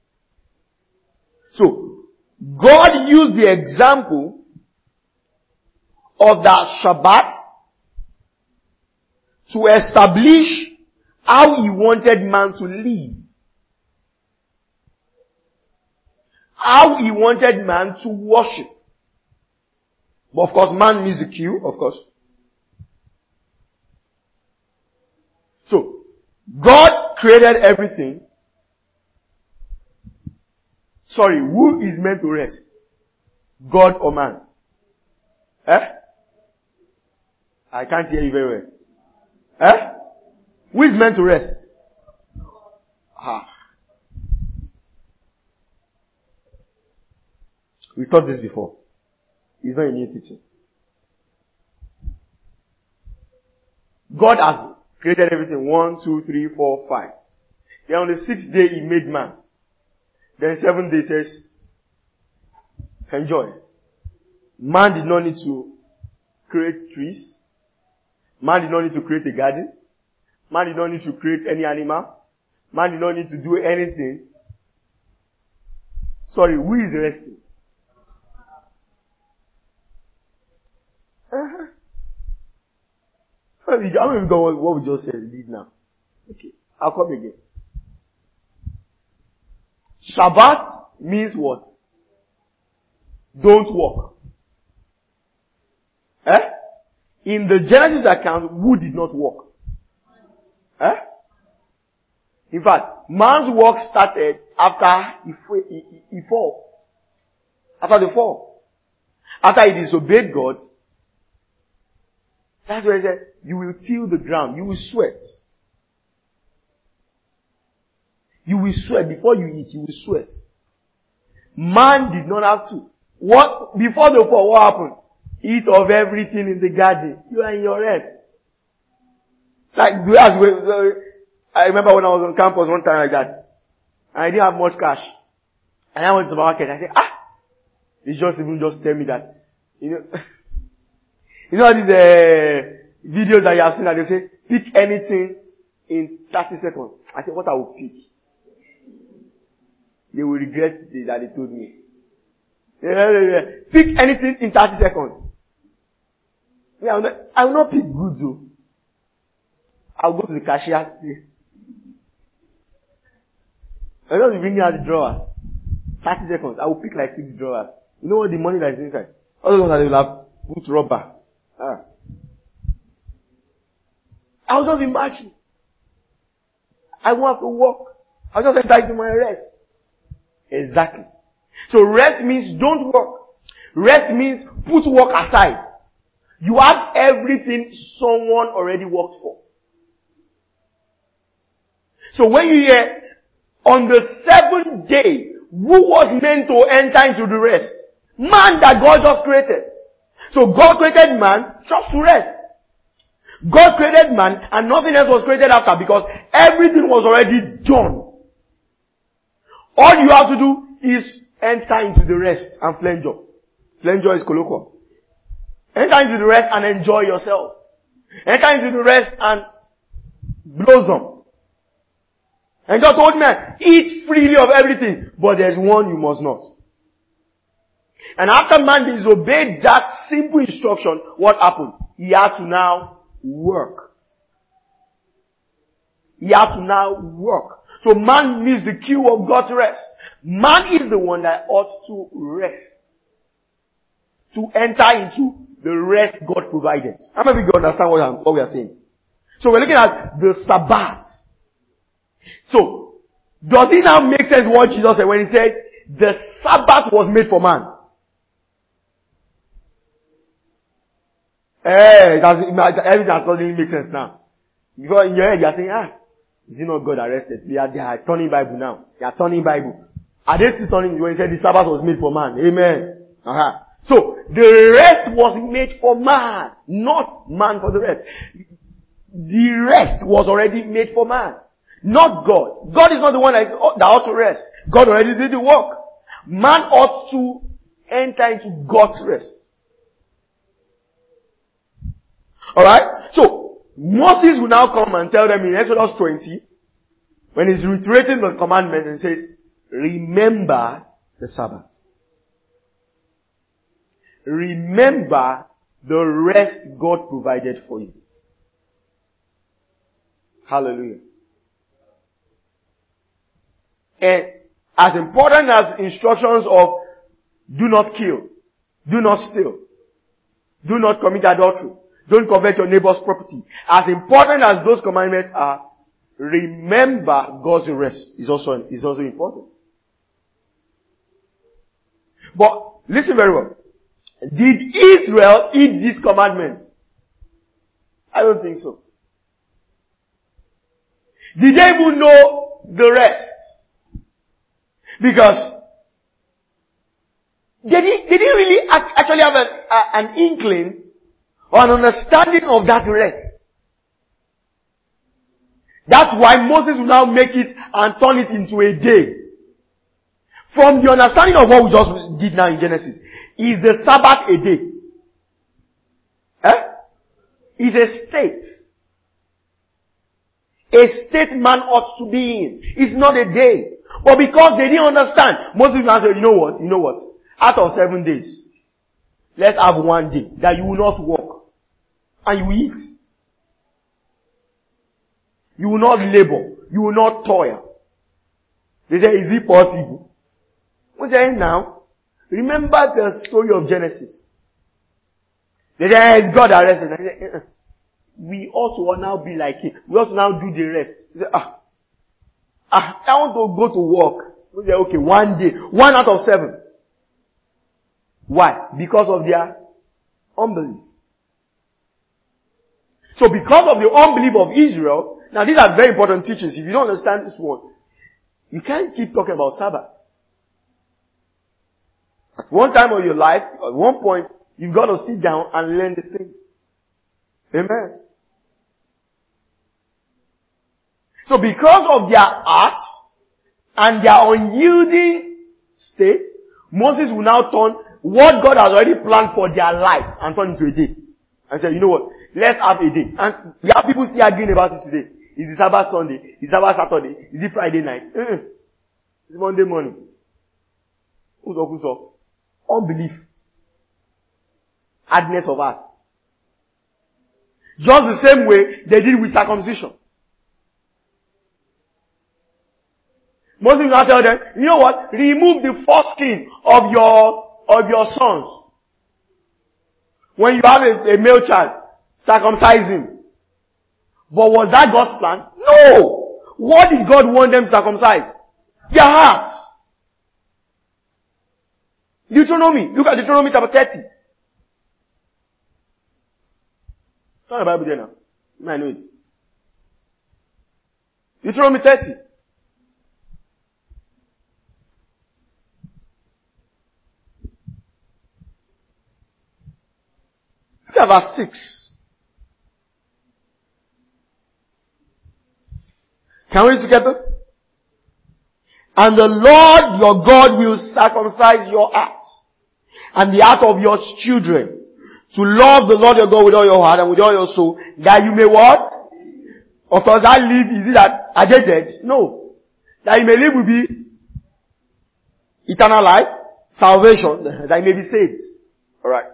So, God used the example of that Shabbat to establish how he wanted man to live. How he wanted man to worship. But of course, man needs the cue, of course. So, God created everything. Sorry, who is meant to rest? God or man? Eh? I can't hear you very well. Eh? Who is meant to rest? Ah. We taught this before. It's not a new teaching. God has created everything. One, two, three, four, five. Then on the sixth day he made man. Then seventh day says, enjoy. Man did not need to create trees. Man did not need to create a garden. Man did not need to create any animal. Man did not need to do anything. Sorry, who is resting? Uh-huh. How many of you got what we just said did now? Okay, I'll come again. Shabbat means what? Don't work. Eh? In the Genesis account, who did not work? Eh? In fact, man's work started after he, he, he, he fall. After the fall. After he disobeyed God. That's why he said, you will till the ground, you will sweat. You will sweat before you eat, you will sweat. Man did not have to. What, before the fall, what happened? Eat of everything in the garden. You are in your rest. Like, as we, I remember when I was on campus one time like that. And I didn't have much cash. And I went to the market. I said, ah! It's just even just tell me that. You know, you know these uh, videos that you have seen that they say, pick anything in thirty seconds. I said, what I will pick? They will regret that they told me. Pick anything in thirty seconds. Yeah, I will not, I will not pick good though. I'll go to the cashier's place. I'll just be bringing out the drawers. thirty seconds. I will pick like six drawers. You know what the money that is inside? All the ones that they will have put rubber. Ah. I was just imagine. I won't have to work. I'll just enter into my rest. Exactly. So rest means don't work. Rest means put work aside. You have everything someone already worked for. So when you hear, on the seventh day, who was meant to enter into the rest? Man that God just created. So God created man just to rest. God created man and nothing else was created after because everything was already done. All you have to do is enter into the rest and flenjo. Flenjo is colloquial. Enter into the rest and enjoy yourself. Enter into the rest and blossom. And God told man, eat freely of everything, but there's one you must not. And after man disobeyed that simple instruction, what happened? He had to now work. He had to now work. So man needs the cue of God's rest. Man is the one that ought to rest. To enter into the rest God provided. How many of you understand what, I'm, what we are saying? So we're looking at the Sabbath. So, does it now make sense what Jesus said when he said, the Sabbath was made for man? Eh, it has, everything has suddenly makes sense now. Because in your head you are saying, ah, is it not God arrested? They are, they are turning Bible now. They are turning Bible. Are they still turning when he said the Sabbath was made for man? Amen. Uh-huh. So, the rest was made for man, not man for the rest. The rest was already made for man, not God. God is not the one that, that ought to rest. God already did the work. Man ought to enter into God's rest. Alright? So, Moses will now come and tell them in Exodus twenty, when he's reiterating the commandment and says, remember the Sabbath. Remember the rest God provided for you. Hallelujah. And as important as instructions of do not kill, do not steal, do not commit adultery, don't covet your neighbor's property, as important as those commandments are, remember God's rest is also, is also important. But listen very well. Did Israel eat this commandment? I don't think so. Did they even know the rest? Because they didn't, they didn't really act, actually have a, a, an inkling or an understanding of that rest. That's why Moses will now make it and turn it into a day. From the understanding of what we just did now in Genesis, is the Sabbath a day? Eh? It's a state. A state man ought to be in. It's not a day. But because they didn't understand, Moses now said, you know what, you know what? Out of seven days, let's have one day that you will not work. And you will eat. You will not labor. You will not toil. They say, is it possible? We say, now, remember the story of Genesis. They say, it's God that rested. Say, uh-uh. We ought to now be like him. We ought to now do the rest. They say, ah, ah, I want to go to work. We say, okay, one day, one out of seven. Why? Because of their unbelief. So because of the unbelief of Israel, now these are very important teachings. If you don't understand this one, you can't keep talking about Sabbath. At one time of your life, at one point, you've got to sit down and learn these things. Amen. So because of their heart and their unyielding state, Moses will now turn what God has already planned for their lives and turn into a day. And say, you know what? Let's have a day. And we have people still arguing about it today. Is it Sabbath Sunday? Is it Sabbath Saturday? Is it Friday night? Mm-mm. It's Monday morning. Who's up, who's up? Unbelief. Hardness of heart. Just the same way they did with circumcision. Moses will now tell them, you know what? Remove the foreskin of your, of your sons. When you have a, a male child, circumcise him. But was that God's plan? No! What did God want them to circumcise? Their hearts. Deuteronomy. Look at Deuteronomy chapter thirty. Turn the Bible there now. You might know it. Deuteronomy thirty. Look at verse six. Can we read together? And the Lord your God will circumcise your heart and the heart of your children to love the Lord your God with all your heart and with all your soul, that you may what? Of course, that live, is it that are they dead? No. That you may live will be eternal life, salvation, that you may be saved. Alright.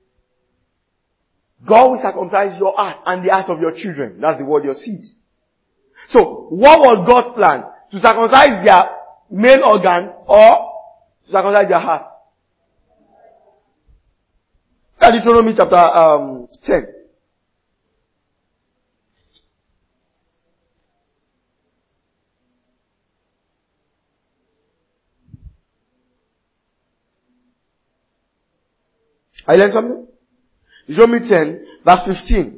God will circumcise your heart and the heart of your children. That's the word, your seed. So, what was God's plan? To circumcise their male organ or to circumcise their heart? Look at Deuteronomy chapter um, ten. Are you learning something? Deuteronomy ten, verse fifteen.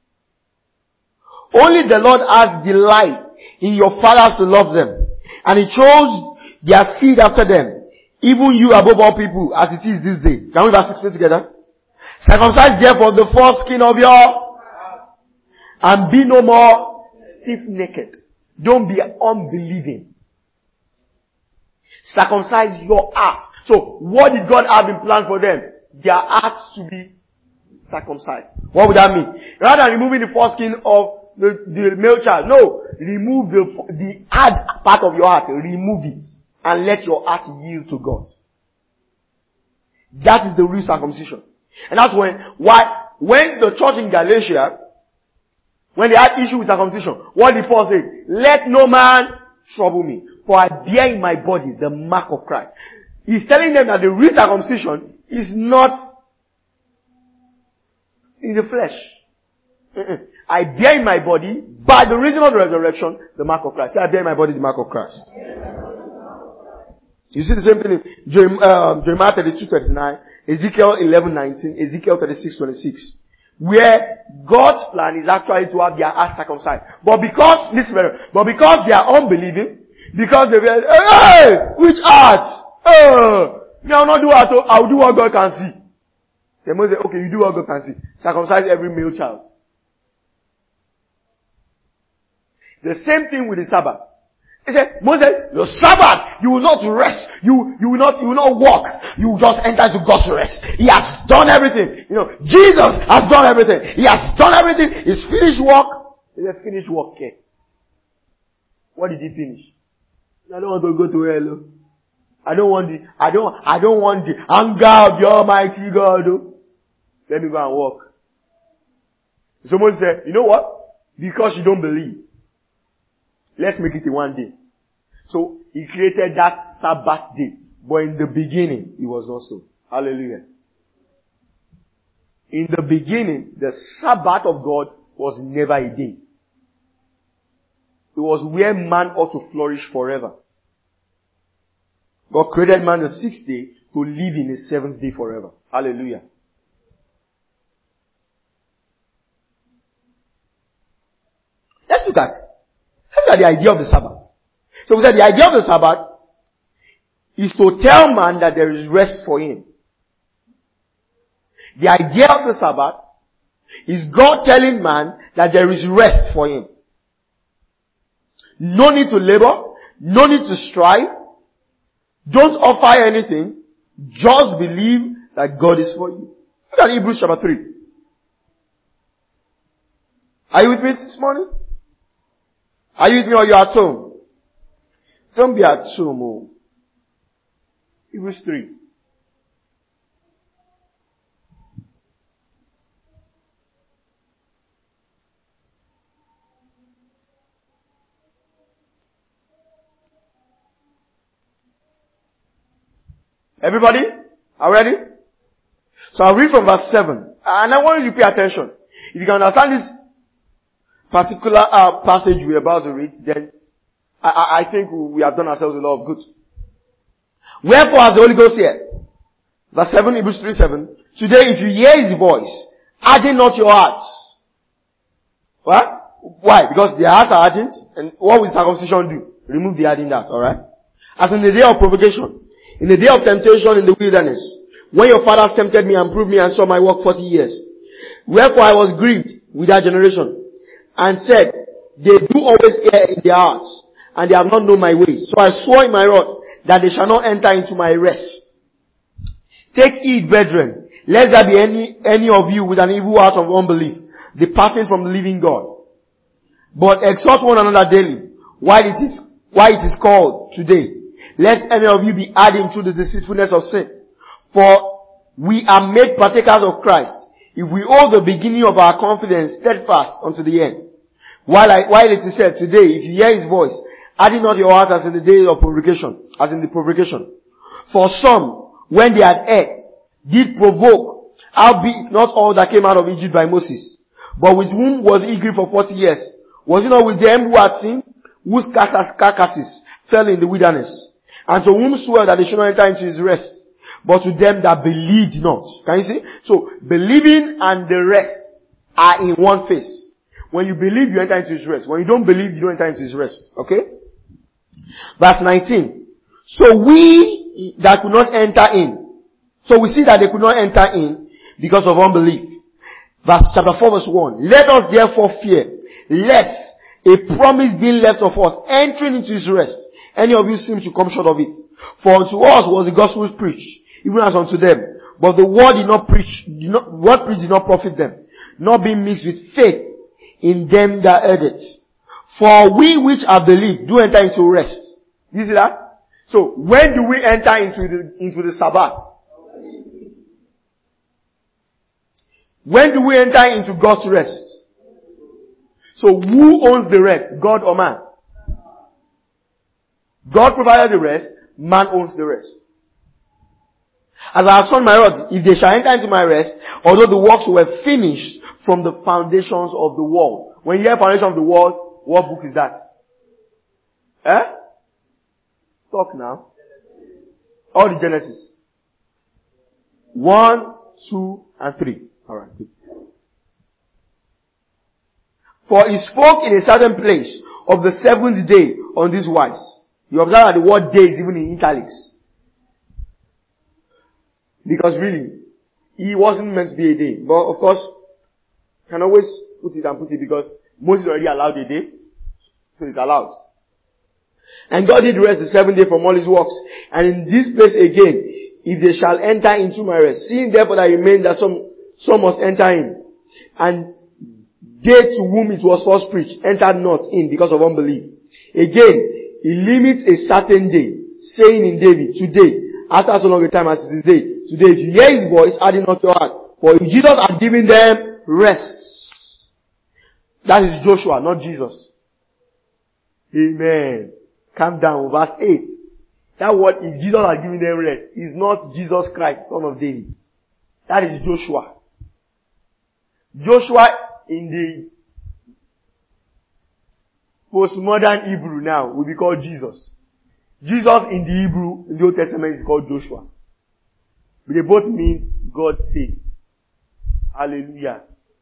Only the Lord has delight in your fathers to love them, and He chose their seed after them, even you above all people, as it is this day. Can we verse sixteen together? Circumcise therefore the foreskin of your, and be no more stiff-necked. Don't be unbelieving. Circumcise your heart. So, what did God have in plan for them? Their hearts to be circumcised. What would that mean? Rather than removing the foreskin of the, the male child, no, remove the the hard part of your heart. Remove it and let your heart yield to God. That is the real circumcision. And that's when, why, when the church in Galatia, when they had issue with circumcision, what did Paul say? Let no man trouble me, for I bear in my body the mark of Christ. He's telling them that the real circumcision is not in the flesh. Uh-uh. I bear in my body, by the reason of the resurrection, the mark of Christ. So I bear in my body the mark of Christ. You see the same thing in Jeremiah, um, Jeremiah thirty-two twenty-nine, Ezekiel eleven nineteen, Ezekiel thirty-six twenty-six. Where God's plan is actually to have their heart circumcised. But because, listen very, but because they are unbelieving, because they were, hey, which heart? Oh, me I'll not do what, I'll do what God can see. They must say, okay, you do what God can see. Circumcise every male child. The same thing with the Sabbath. He said, Moses, your Sabbath, you will not rest. You, you will not, you will not walk. You will just enter into God's rest. He has done everything. You know, Jesus has done everything. He has done everything. It's finished work. He said, finished work, okay. What did he finish? I don't want to go to hell. I don't want the, I don't, I don't want the anger of the Almighty God. Let me go and walk. Someone said, you know what? Because you don't believe, let's make it a one day. So, he created that Sabbath day. But in the beginning, it was not so. Hallelujah. In the beginning, the Sabbath of God was never a day. It was where man ought to flourish forever. God created man the sixth day to live in the seventh day forever. Hallelujah. Let's look at Let's look at the idea of the Sabbath. So we said the idea of the Sabbath is to tell man that there is rest for him. The idea of the Sabbath is God telling man that there is rest for him. No need to labor. No need to strive. Don't offer anything. Just believe that God is for you. Look at Hebrews chapter three. Are you with me this morning? Are you with me or you are at home? Don't be at home. Oh. Hebrews three. Everybody? Are ready? So I'll read from verse seven. And I want you to pay attention. If you can understand this particular uh, passage we're about to read, then I, I, I think we have done ourselves a lot of good. Wherefore, as the Holy Ghost said, verse seven, Hebrews three seven, today if you hear his voice, harden not your hearts. What? Why? Because their hearts are hardened, and what will circumcision do? Remove the hardened heart, alright? As in the day of provocation, in the day of temptation in the wilderness, when your fathers tempted me and proved me and saw my work forty years. Wherefore I was grieved with that generation, and said, they do always err in their hearts, and they have not known my ways. So I swore in my wrath that they shall not enter into my rest. Take heed, brethren, lest there be any, any of you with an evil heart of unbelief, departing from the living God. But exhort one another daily, while it is, while it is called today, lest any of you be adding to the deceitfulness of sin. For we are made partakers of Christ, if we hold the beginning of our confidence steadfast unto the end. While I, while it is said today, if you hear his voice, harden not your heart as in the day of provocation, as in the provocation. For some, when they had ate, did provoke, albeit not all that came out of Egypt by Moses. But with whom was he grieved for forty years? Was it not with them who had sinned, whose carcasses fell in the wilderness? And to whom swore that they should not enter into his rest, but to them that believed not. Can you see? So, believing and the rest are in one phase. When you believe, you enter into his rest. When you don't believe, you don't enter into his rest. Okay? Verse nineteen. So we that could not enter in. So we see that they could not enter in because of unbelief. Verse chapter four verse one. Let us therefore fear, lest a promise being left of us, entering into his rest, any of you seem to come short of it. For unto us was the gospel preached, even as unto them. But the word did not preach, did not, word preached did not profit them, not being mixed with faith in them that heard it. For we which have believed do enter into rest. You see that? So, when do we enter into the, into the Sabbath? When do we enter into God's rest? So who owns the rest? God or man? God provided the rest, man owns the rest. As I have shown my rod, if they shall enter into my rest, although the works were finished from the foundations of the world. When you hear foundation of the world, what book is that? Eh? Talk now. All the Genesis. One, two, and three. Alright, good. For he spoke in a certain place of the seventh day on this wise. You observe that the word day is even in italics. Because really, it wasn't meant to be a day. But of course, you can always put it and put it because Moses already allowed a day. So it's allowed. And God did rest the seventh day from all his works. And in this place again, if they shall enter into my rest, seeing therefore that remains that some, some must enter in. And they to whom it was first preached entered not in because of unbelief. Again, he limits a certain day, saying in David, today, after so long a time as it is day, today if you hear his voice, harden not your heart. For if Jesus had given them rest, that is Joshua, not Jesus. Amen. Calm down. Verse eight. That word, if Jesus had given them rest, is not Jesus Christ, son of David. That is Joshua. Joshua in the postmodern Hebrew now will be called Jesus. Jesus in the Hebrew, in the Old Testament, is called Joshua. But they both means God saves. Hallelujah.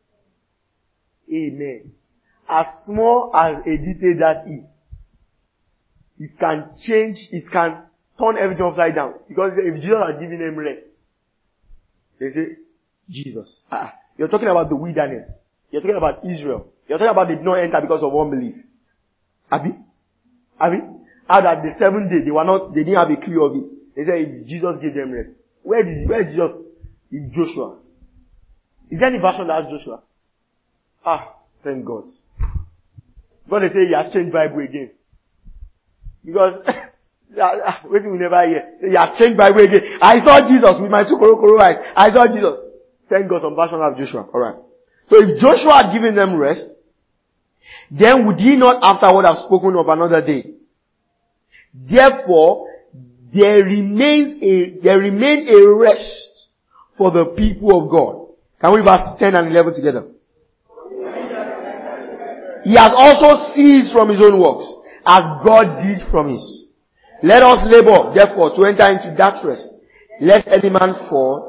Amen. As small as a detail that is, it can change, it can turn everything upside down. Because if Jesus had given them rest, they say, Jesus. Ah, you're talking about the wilderness. You're talking about Israel. You're talking about they did not enter because of unbelief. Abi? Abi? How that the seventh day, they were not, they didn't have a clue of it. They said if Jesus gave them rest. Where did, where is Jesus? In Joshua. Is there any version that has Joshua? Ah, thank God. God they say he has changed Bible again. Because, waiting we never hear. He has changed Bible again. I saw Jesus with my two koro koro eyes. I saw Jesus. Thank God some version have Joshua. Alright. So if Joshua had given them rest, then would he not afterward have spoken of another day? Therefore, there remains a, there remains a rest for the people of God. Can we read verse ten and eleven together? He has also ceased from his own works, as God did from his. Let us labor, therefore, to enter into that rest, lest any man fall.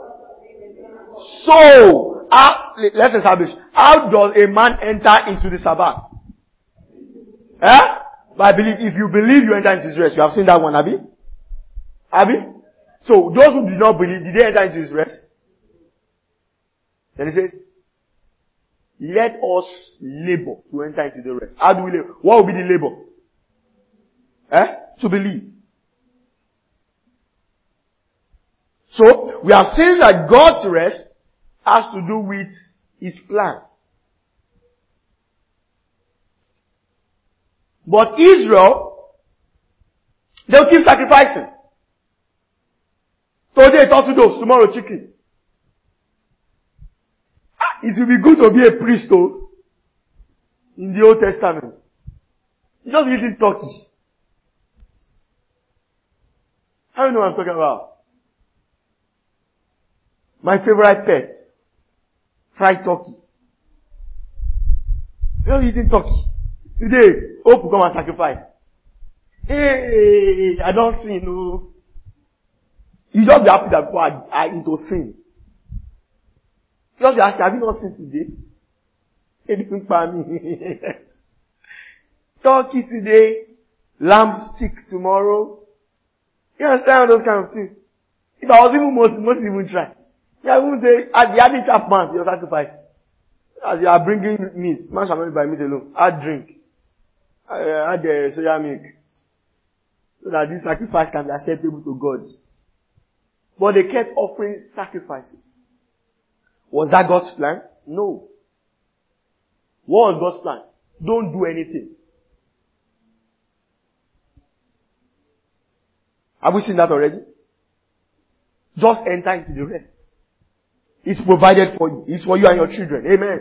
So, how, let's establish, how does a man enter into the Sabbath? Eh? But I believe, if you believe you enter into his rest, you have seen that one, Abi? Abi? So, those who did not believe, did they enter into his rest? Then he says, let us labor to enter into the rest. How do we labor? What will be the labor? Eh? To believe. So, we are saying that God's rest has to do with his plan. But Israel, they'll keep sacrificing. Today tortoise, tomorrow chicken. It will be good to be a priest though, in the Old Testament. You just eating turkey. How do you know what I'm talking about? My favorite pet. Fried turkey. You're eating turkey. Today, hope will come and sacrifice. Hey, I don't sin, no. You just be happy that people are, are into sin. Just be asking, have you not sinned today? Anything for me. Turkey today, lamb stick tomorrow. You understand those kind of things? If I was even most, most even try. Yeah, I wouldn't say, at the adding chap man, your sacrifice. As you are bringing meat, man shall not buy meat alone. Add drink. Add the soya milk. So that this sacrifice can be acceptable to God. But they kept offering sacrifices. Was that God's plan? No. What was God's plan? Don't do anything. Have we seen that already? Just enter into the rest. It's provided for you. It's for you and your children. Amen.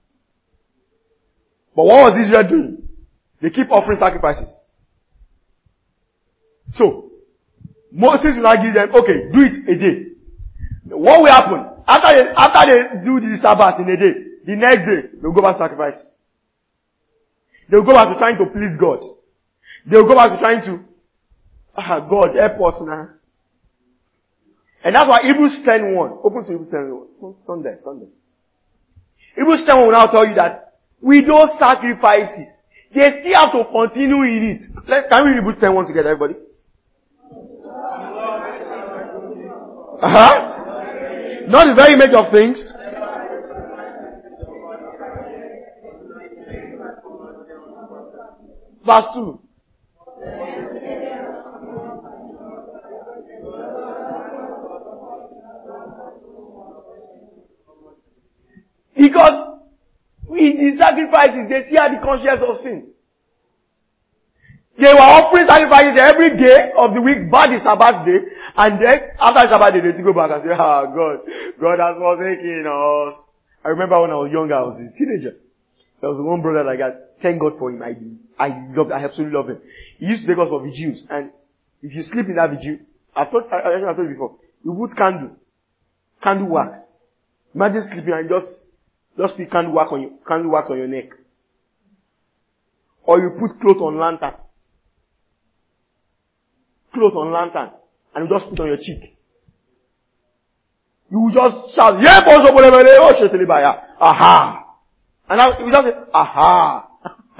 But what was Israel doing? They keep offering sacrifices. So, Moses will now give them, okay, do it a day. What will happen? After they, after they do the Sabbath in a day, the next day, they'll go back to sacrifice. They'll go back to trying to please God. They'll go back to trying to, ah, God, help us now. And that's why Hebrews ten one, open to Hebrews ten one. Stand there, stand there. Hebrews ten one will now tell you that with those sacrifices, they still have to continue in it. Let, can we read Hebrews ten one together, everybody? Uh-huh. Not the very image of things. Verse two. Because with the sacrifices, they still had the conscience of sin. They were offering sacrifices every day of the week, but the Sabbath day, and then after the Sabbath day, they still go back and say, ah, God, God has forsaken us. I remember when I was younger, I was a teenager. There was one brother like that. Thank God for him. I, I love, I absolutely love him. He used to take us for vigils, and if you sleep in that vigil, I've told, I, I, I've told you before, you put candle, candle wax. Imagine sleeping and just, just put candle wax on your, candle wax on your neck. Or you put cloth on lantern. Cloth on lantern, and you just put on your cheek. You will just shout, yeah, oh, aha. And now you just say, aha.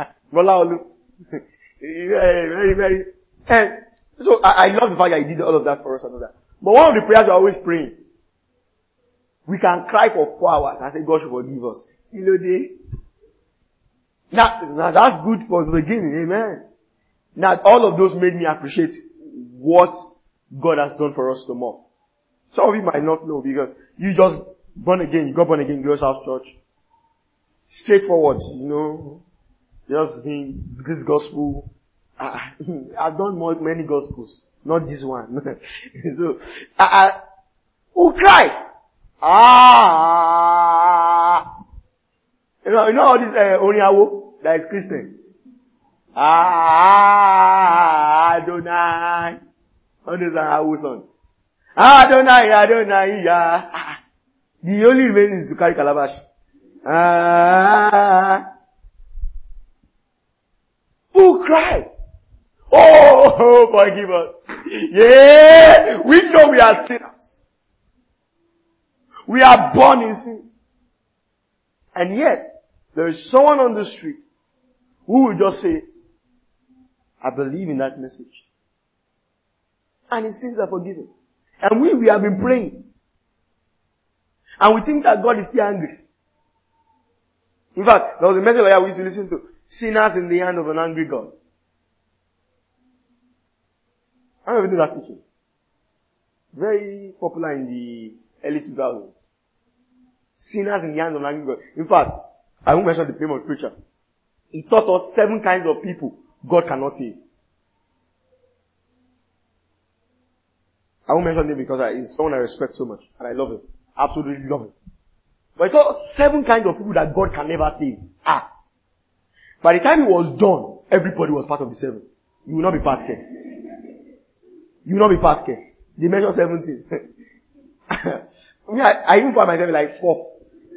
very, very. And so I, I love the fact that he did all of that for us and all that. But one of the prayers we're always praying, we can cry for four hours and say, God should forgive us. You know, they, now, now that's good for the beginning, amen. Now all of those made me appreciate what God has done for us the more. Some of you might not know because you just born again, you got born again, Glorious House Church. Straightforward, you know, just being this gospel. I, I've done more, many gospels, not this one. So, I, I, who cry? Ah, you know, you know all this uh, Onyawo that is Christian. Ah, Adonai. All those are our song. Adonai, Adonai, yeah. The only remaining is to carry calabash. Ah. Who cried? Oh, oh, forgive us. Yeah, we know we are sinners. We are born in sin. And yet, there is someone on the street who will just say, I believe in that message. And his sins are forgiven. And we, we have been praying. And we think that God is still angry. In fact, there was a message like that we used to listen to. Sinners in the hand of an angry God. I don't even know that teaching. Very popular in the early two thousands. Sinners in the hand of an angry God. In fact, I won't mention the name of the preacher. He taught us seven kinds of people God cannot save. I won't mention him because I, he's someone I respect so much. And I love him. Absolutely love him. But he taught us seven kinds of people that God can never save. Ah. By the time it was done, everybody was part of the seven. You will not be part care. You will not be part care. They mentioned seventeen. I, mean, I, I even find myself like four.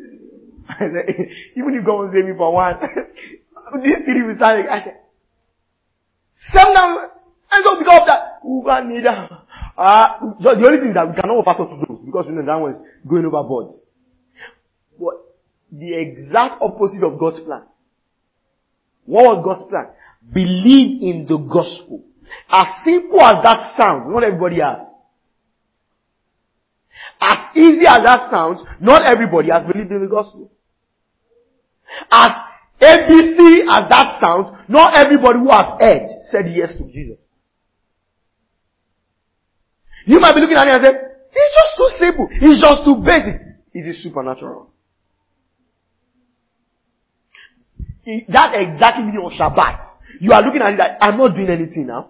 Even if God won't save me for one, this three will start like, I said, seven now, and so because of that, we can need that. Uh, the only thing that we cannot factor to do, because you know that one is going overboard. But the exact opposite of God's plan. What was God's plan? Believe in the gospel. As simple as that sounds, not everybody has. As easy as that sounds, not everybody has believed in the gospel. As A B C as that sounds, not everybody who has heard said yes to Jesus. You might be looking at it and say, it's just too simple. It's just too basic. It is supernatural. It, that exactly meaning of Shabbat. You are looking at it that I'm not doing anything now.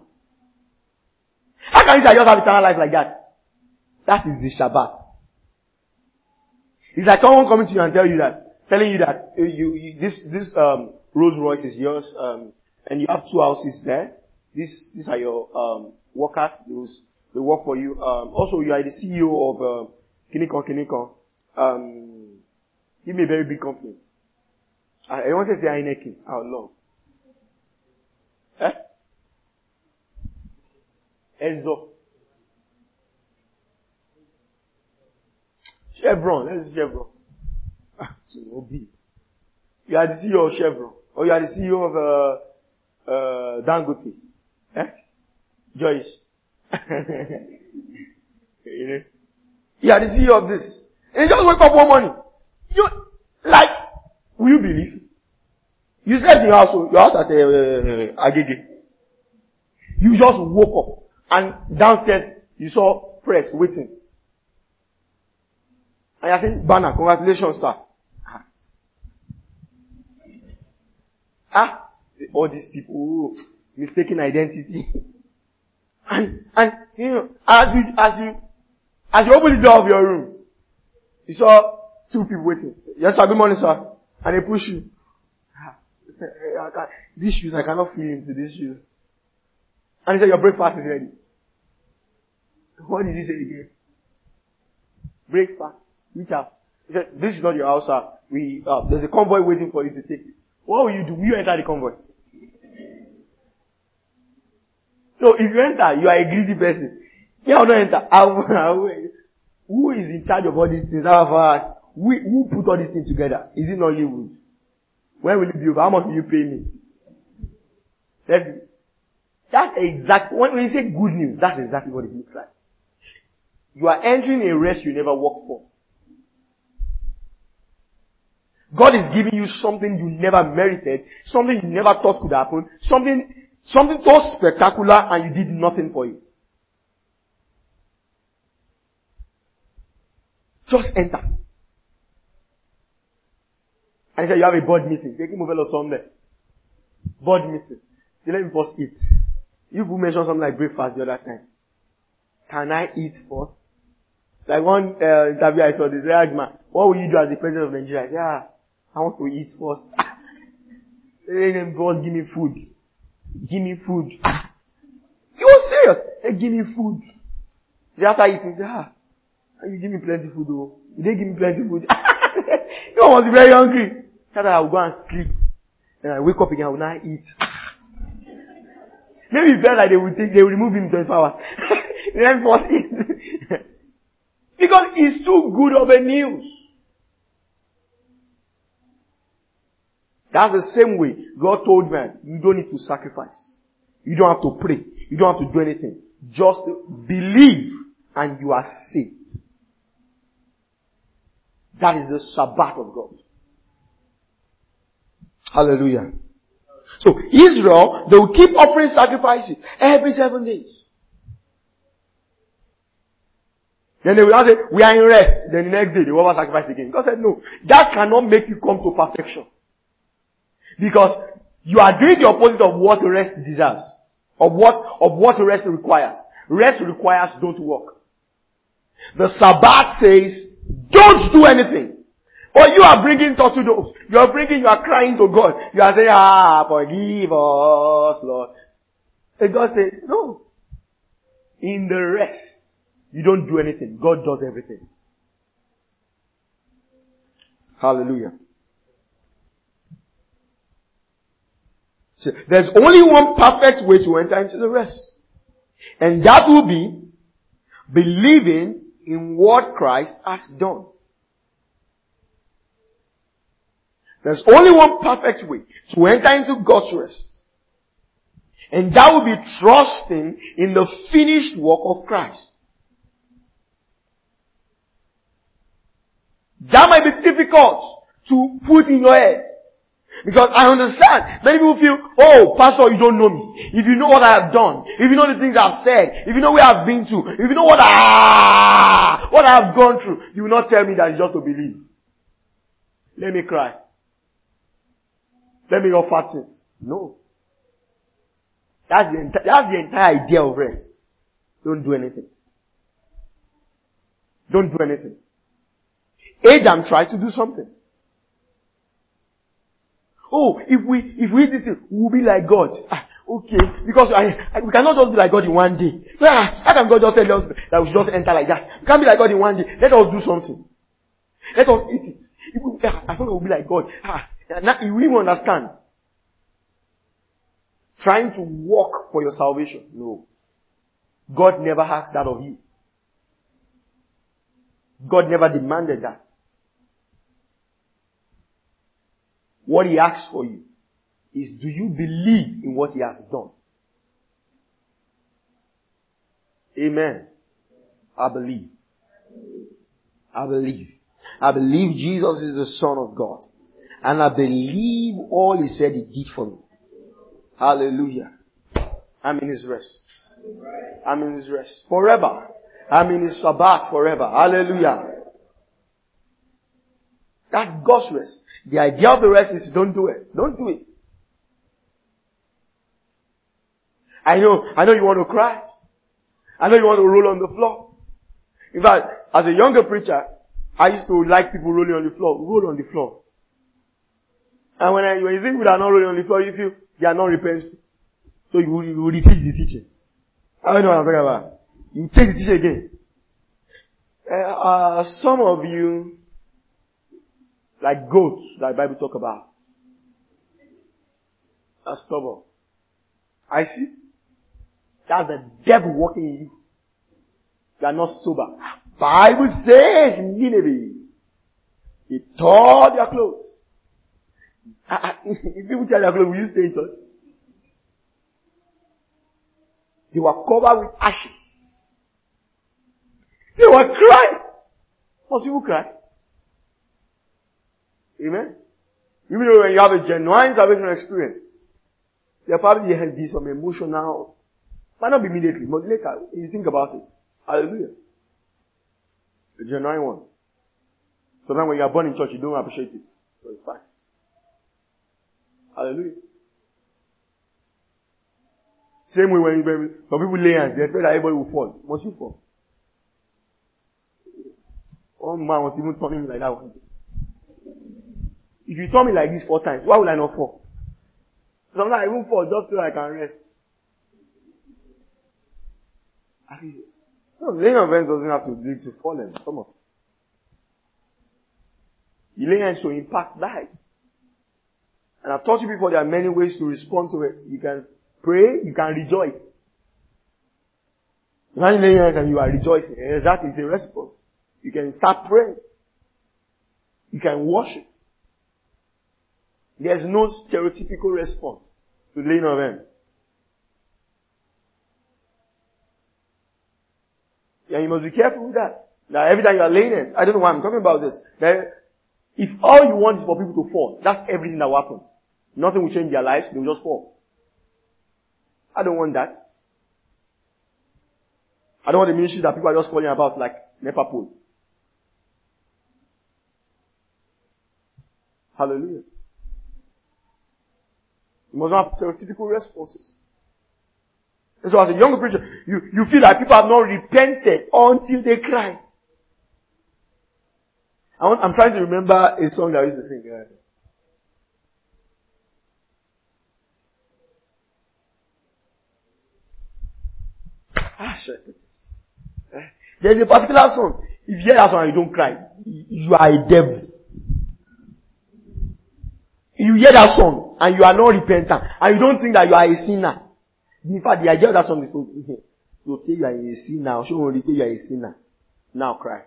How can you say I just have eternal life like that? That is the Shabbat. It's like someone coming to you and tell you that, telling you that uh, you, you this this um Rolls Royce is yours, um, and you have two houses there. This these are your um workers. Those they work for you. Um, also you are the C E O of um, Kinikon Kinikon. Um, give me a very big company. I, I want to say Heineken. How long? Eh? Enzo. Chevron. Let's say Chevron. You are the C E O of Chevron. Or you are the C E O of uh, uh, Dangote. Eh? Joyce. You know? You are the C E O of this. And you just wake up one morning. You, like, will you believe? You slept in your house, your house at uh, uh, Agege. You just woke up and downstairs you saw press waiting. And you are saying, Banner, congratulations, sir. Ah, see, all these people, oh, mistaken identity. and, and, you know, as you, as you, as you open the door of your room, you saw two people waiting. Yes, sir, good morning, sir. And they push you. Ah, I can't, these shoes, I cannot fit into these shoes. And he said, your breakfast is ready. What did he say again? Breakfast. Which house? He said, this is not your house, sir. We, uh, there's a convoy waiting for you to take it. What will you do? Will you enter the convoy? No, if you enter, you are a greedy person. You will not enter. I will, I will. Who is in charge of all these things? Who, who put all these things together? Is it not you? When will it be over? How much will you pay me? Let's be. That's exactly, when you say good news, that's exactly what it looks like. You are entering a rest you never worked for. God is giving you something you never merited, something you never thought could happen, something, something so spectacular and you did nothing for it. Just enter. And he said, you have a board meeting. Say, move on Sunday. Board meeting. Say, let me first eat. You who mentioned something like breakfast the other time. Can I eat first? Like one uh, interview I saw, this young man, what will you do as the president of Nigeria? I said, ah, I want to eat first. Hey, boss, give me food. Give me food. He was serious. Hey, give me food. Then after eating, he said, ah, you give me plenty food, though. You didn't give me plenty food. He was very hungry. He said, I will go and sleep. Then I wake up again, I will now eat. Maybe he felt like they would take, they will remove him in twenty-four hours. Then first eat. Because it's too good of a news. That's the same way God told man, you don't need to sacrifice. You don't have to pray. You don't have to do anything. Just believe and you are saved. That is the Sabbath of God. Hallelujah. So Israel, they will keep offering sacrifices every seven days. Then they will say, we are in rest. Then the next day they will offer sacrifice again. God said, no. That cannot make you come to perfection. Because you are doing the opposite of what rest deserves. Of what, of what rest requires. Rest requires don't work. The Sabbath says, don't do anything. But you are bringing turtle doves. You are bringing, you are crying to God. You are saying, ah, forgive us, Lord. And God says, no. In the rest, you don't do anything. God does everything. Hallelujah. So there's only one perfect way to enter into the rest. And that will be believing in what Christ has done. There's only one perfect way to enter into God's rest. And that will be trusting in the finished work of Christ. That might be difficult to put in your head. Because I understand. Many people feel, oh, pastor, you don't know me. If you know what I have done, if you know the things I've said, if you know where I've been to, if you know what I, what I have gone through, you will not tell me that it's just to believe. Let me cry. Let me offer things. No. That's the, enti- that's the entire idea of rest. Don't do anything. Don't do anything. Adam tried to do something. Oh, if we, if we this, we'll be like God. Ah, okay. Because I, I, we cannot just be like God in one day. Ah, how can God just tell us that we should just enter like that? We can't be like God in one day. Let us do something. Let us eat it. If we, ah, as long as we'll be like God. Ah, now, we will understand. Trying to work for your salvation. No. God never asked that of you. God never demanded that. What He asks for you is, do you believe in what He has done? Amen. I believe. I believe. I believe Jesus is the Son of God. And I believe all He said He did for me. Hallelujah. I'm in His rest. I'm in His rest. Forever. I'm in His Sabbath forever. Hallelujah. That's God's rest. The idea of the rest is don't do it. Don't do it. I know, I know you want to cry. I know you want to roll on the floor. In fact, as a younger preacher, I used to like people rolling on the floor. Roll on the floor. And when, I, when you see people that are not rolling on the floor, you feel they are not repenting. So you will, you will reteach the teaching. I don't know what I'm talking about. You take the teaching again. Uh, uh, some of you, like goats, that the Bible talk about, are stubborn. I see. That's the devil working in you. You are not sober. Bible says in Nineveh, he tore their clothes. If people tear their clothes, will you stay in church? They were covered with ashes. They were crying. Most people cry. Amen. Even though when you have a genuine salvation experience, there probably has be some emotional, might not be immediately, but later, you think about it. Hallelujah. A genuine one. Sometimes when you are born in church, you don't appreciate it. So it's fine. Hallelujah. Same way when, when, when people lay hands, they expect that everybody will fall. Must you fall? One man was even turning me like that one day. If you turn me like this four times, why would I not fall? Sometimes I won't fall just so I can rest. I feel, no, laying on hands doesn't have to lead to falling. Come on. You lay hands to impact lives. And I've taught you before there are many ways to respond to it. You can pray, you can rejoice. When you lay hands and you are rejoicing, that is a response. You can start praying. You can worship. There's no stereotypical response to laying on hands. And you must be careful with that. Now every time you are laying hands, I don't know why I'm talking about this. That if all you want is for people to fall, that's everything that will happen. Nothing will change their lives, they will just fall. I don't want that. I don't want the ministry that people are just falling about like NEPA pole. Hallelujah. You must have stereotypical responses. And so as a young preacher, you, you feel like people have not repented until they cry. I want, I'm trying to remember a song that I used to sing. Uh, ah, shit. There's a particular song. If you hear that song and you don't cry, you are a devil. You hear that song and you are not repentant and you don't think that you are a sinner. In fact, the idea of that song is to, to say you are a sinner. Show only say you are a sinner. Now cry.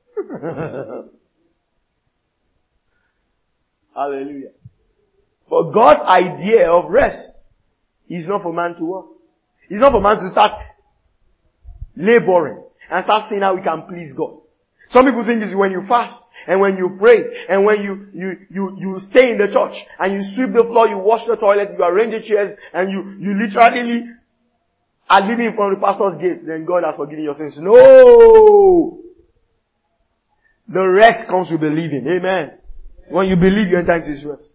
Hallelujah. But God's idea of rest is not for man to work. It's not for man to start laboring and start saying how we can please God. Some people think it's when you fast and when you pray and when you, you, you, you stay in the church and you sweep the floor, you wash the toilet, you arrange the chairs and you, you literally are living in front of the pastor's gate, then God has forgiven your sins. No! The rest comes with believing. Amen. When you believe, you enter into His rest.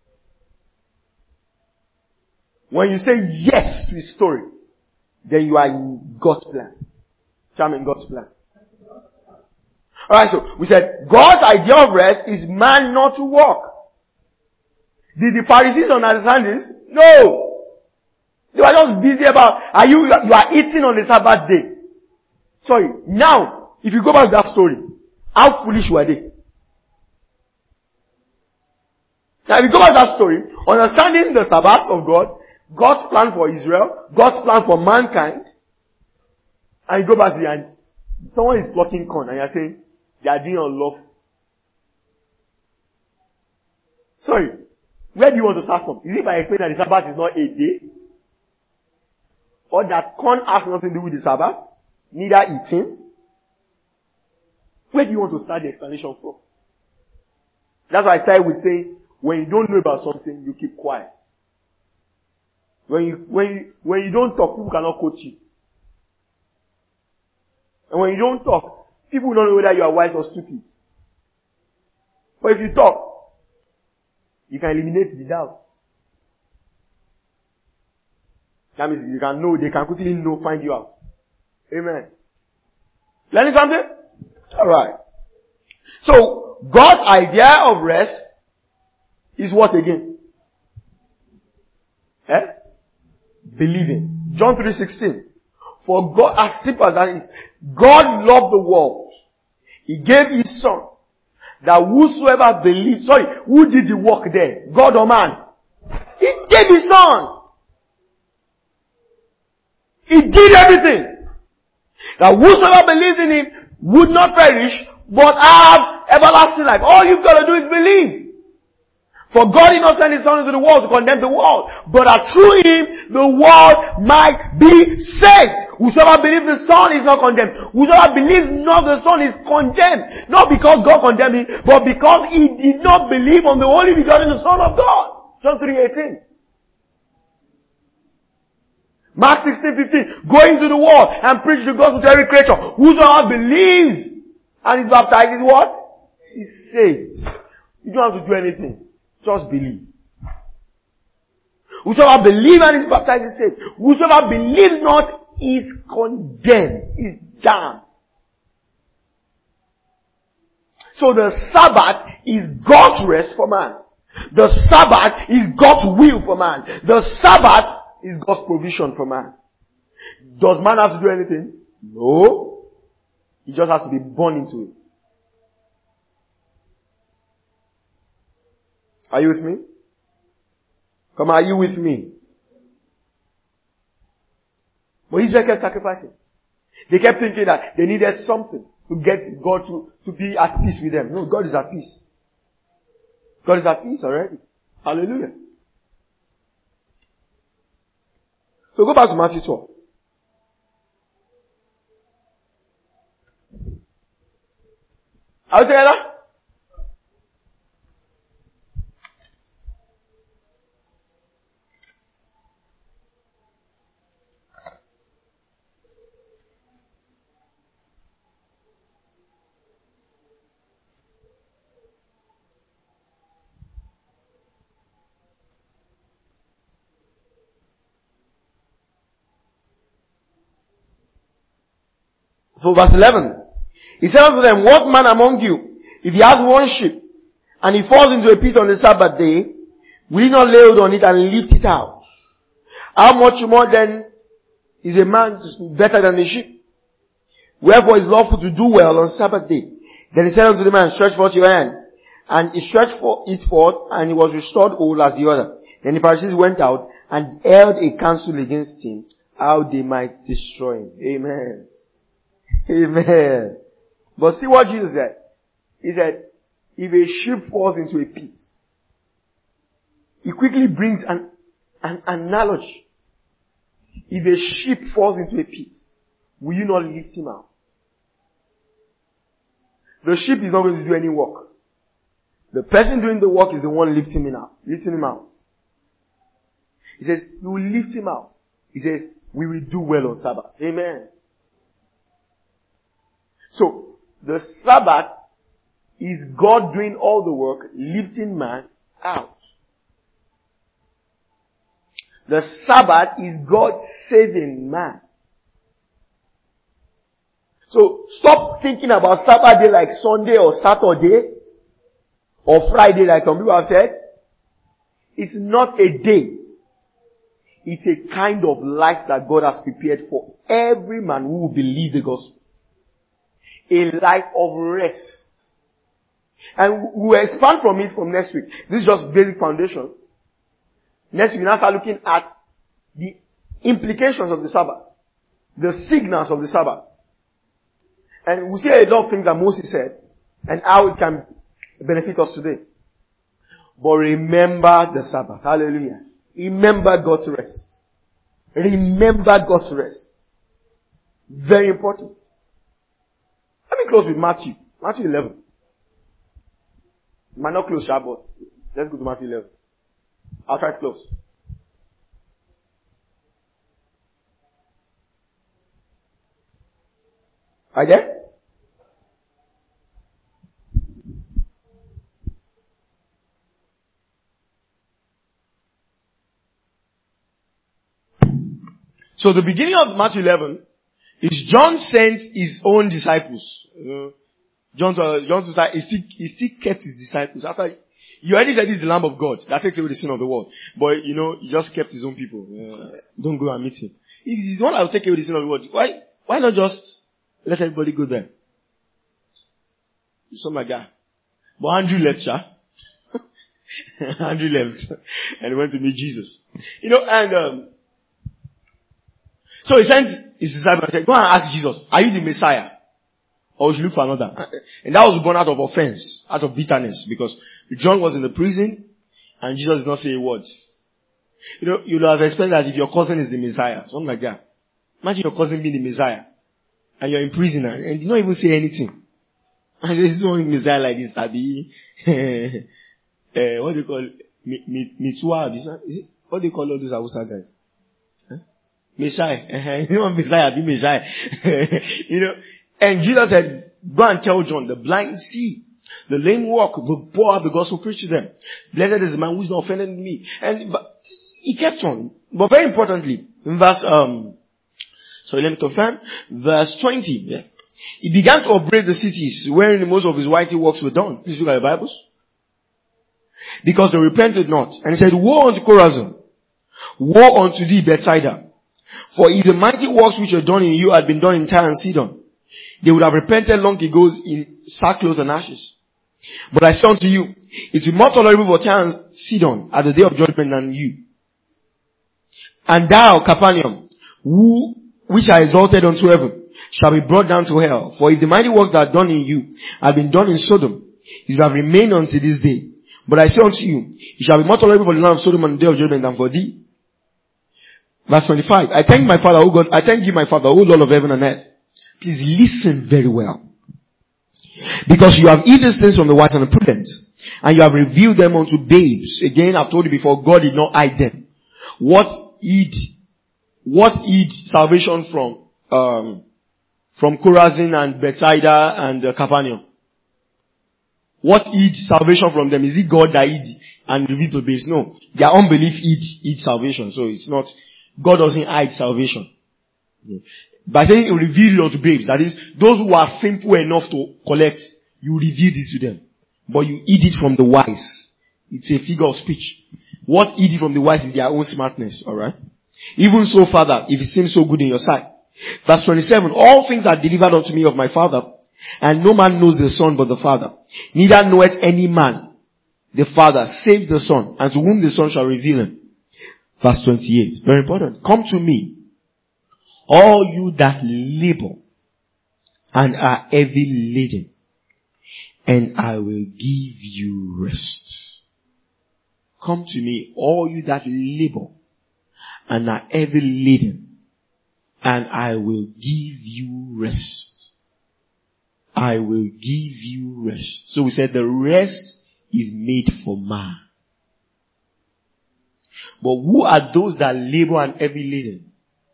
When you say yes to His story, then you are in God's plan. So I'm in God's plan. Alright, so we said God's idea of rest is man not to work. Did the Pharisees understand this? No. They were just busy about, are you, you are eating on the Sabbath day. Sorry. Now, if you go back to that story, how foolish were they? Now if you go back to that story, understanding the Sabbath of God, God's plan for Israel, God's plan for mankind, and you go back to the end, someone is plucking corn and you're saying, they are doing unlawful. Sorry. Where do you want to start from? Is it by explaining that the Sabbath is not a day? Or that corn has nothing to do with the Sabbath? Neither eating? Where do you want to start the explanation from? That's why I started with saying, when you don't know about something, you keep quiet. When you, when you, when you don't talk, people cannot coach you. And when you don't talk, people don't know whether you are wise or stupid. But if you talk, you can eliminate the doubt. That means you can know, they can quickly know, find you out. Amen. Learning something? Alright. So, God's idea of rest is what again? Eh? Believing. John three sixteen. For God, as simple as that is, God loved the world. He gave His Son. That whosoever believes, sorry, who did the work there? God or man? He gave His Son. He did everything. That whosoever believes in Him would not perish, but have everlasting life. All you've got to do is believe. For God did not send His Son into the world to condemn the world, but that through Him the world might be saved. Whosoever believes the Son is not condemned. Whosoever believes not the Son is condemned. Not because God condemned him, but because he did not believe on the only begotten Son of God. John three eighteen. Mark sixteen fifteen. Go into the world and preach the gospel to every creature. Whosoever believes and is baptized is what? Is saved. You don't have to do anything. Just believe. Whosoever believes and is baptized is saved. Whosoever believes not is condemned, is damned. So the Sabbath is God's rest for man. The Sabbath is God's will for man. The Sabbath is God's provision for man. Does man have to do anything? No. He just has to be born into it. Are you with me? Come on, are you with me? But Israel kept sacrificing. They kept thinking that they needed something to get God to, to be at peace with them. No, God is at peace. God is at peace already. Hallelujah. So go back to Matthew twelve. Are you together? So verse eleven. He said unto them, what man among you, if he has one sheep, and he falls into a pit on the Sabbath day, will he not lay hold on it and lift it out? How much more then is a man better than a sheep? Wherefore it is lawful to do well on Sabbath day. Then he said unto the man, stretch forth your hand. And he stretched it forth, and he was restored whole as the other. Then the Pharisees went out and held a council against him, how they might destroy him. Amen. Amen. But see what Jesus said. He said, if a sheep falls into a pit, he quickly brings an, an analogy. If a sheep falls into a pit, will you not lift him out? The sheep is not going to do any work. The person doing the work is the one lifting him out. Lifting him out. He says, you will lift him out. He says, we will do well on Sabbath. Amen. So, the Sabbath is God doing all the work, lifting man out. The Sabbath is God saving man. So stop thinking about Sabbath day like Sunday or Saturday or Friday like some people have said. It's not a day. It's a kind of life that God has prepared for every man who will believe the gospel. A life of rest. And we'll expand from it from next week. This is just basic foundation. Next week we now start looking at the implications of the Sabbath. The signals of the Sabbath. And we see a lot of things that Moses said and how it can benefit us today. But remember the Sabbath. Hallelujah. Remember God's rest. Remember God's rest. Very important. Let me close with Matthew. Matthew eleven. Might not close sharp, but let's go to Matthew eleven. I'll try to close. Are you there? So the beginning of Matthew eleven is John sent his own disciples. Uh, John, uh, John he still, he still kept his disciples. After he already said he's the Lamb of God that takes away the sin of the world. But you know, he just kept his own people. Uh, don't go and meet him. He's the one that will take away the sin of the world. Why? Why not just let everybody go there? Some like that. But Andrew left, yeah. Andrew left and went to meet Jesus. You know, and um, so he sent his disciples and said, "Go and ask Jesus, are you the Messiah? Or we should look for another." And that was born out of offense, out of bitterness, because John was in the prison and Jesus did not say a word. You know, you would have expected that if your cousin is the Messiah, something like that. Imagine your cousin being the Messiah and you're in prison and, and did not even say anything. I said, "This one Messiah like this, Abi." uh, what do you call it? Mitua, is it? What do you call all those Hausa guys? Huh? Messiah. You know Messiah, be Messiah. You know. And Jesus said, "Go and tell John, the blind see, the lame walk, the poor have the gospel preached to them. Blessed is the man who is not offended in me." And but he kept on. But very importantly, in verse, um, sorry, let me confirm, verse twenty, yeah, he began to upbraid the cities wherein most of his mighty works were done. Please look at your Bibles. Because they repented not. And he said, "Woe unto Chorazin! Woe unto thee, Bethsaida! For if the mighty works which were done in you had been done in Tyre and Sidon, they would have repented long ago in sackcloth and ashes. But I say unto you, it will be more tolerable for Tyre and Sidon at the day of judgment than you. And thou, Capernaum, who, which are exalted unto heaven, shall be brought down to hell. For if the mighty works that are done in you had been done in Sodom, it would have remained unto this day. But I say unto you, it shall be more tolerable for the land of Sodom on the day of judgment than for thee." Verse twenty-five. I thank my Father, O God, I thank you, my Father, O Lord of heaven and earth. Please listen very well. Because you have hid these things from the wise and the prudent, and you have revealed them unto babes. Again, I've told you before, God did not hide them. What hid, what hid salvation from, um, from Chorazin and Bethsaida and uh, Capernaum? What hid salvation from them? Is it God that hid and revealed to babes? No. Their unbelief hid, hid salvation. So it's not, God doesn't hide salvation. Yeah. By saying reveal unto babes, that is, those who are simple enough to collect, you reveal this to them. But you hid it from the wise. It's a figure of speech. What hid it from the wise is their own smartness, alright? Even so, Father, if it seems so good in your sight. Verse twenty-seven, all things are delivered unto me of my Father, and no man knows the Son but the Father. Neither knoweth any man the Father, save the Son, and to whom the Son shall reveal him. Verse twenty-eight, very important. Come to me, all you that labor and are heavy laden, and I will give you rest. Come to me, all you that labor and are heavy laden, and I will give you rest. I will give you rest. So we said the rest is made for man. But who are those that labor and heavy laden?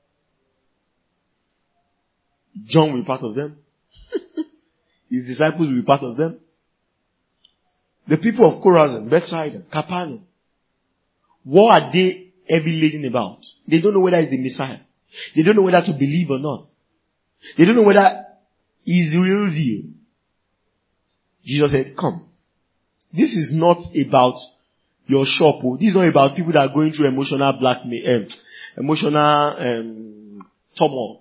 John will be part of them. His disciples will be part of them. The people of Chorazin, Bethsaida, Capernaum. What are they heavy laden about? They don't know whether it's the Messiah. They don't know whether to believe or not. They don't know whether is real deal. Jesus said, come. This is not about your shop. Oh. This is not about people that are going through emotional blackmail, um, emotional um, turmoil,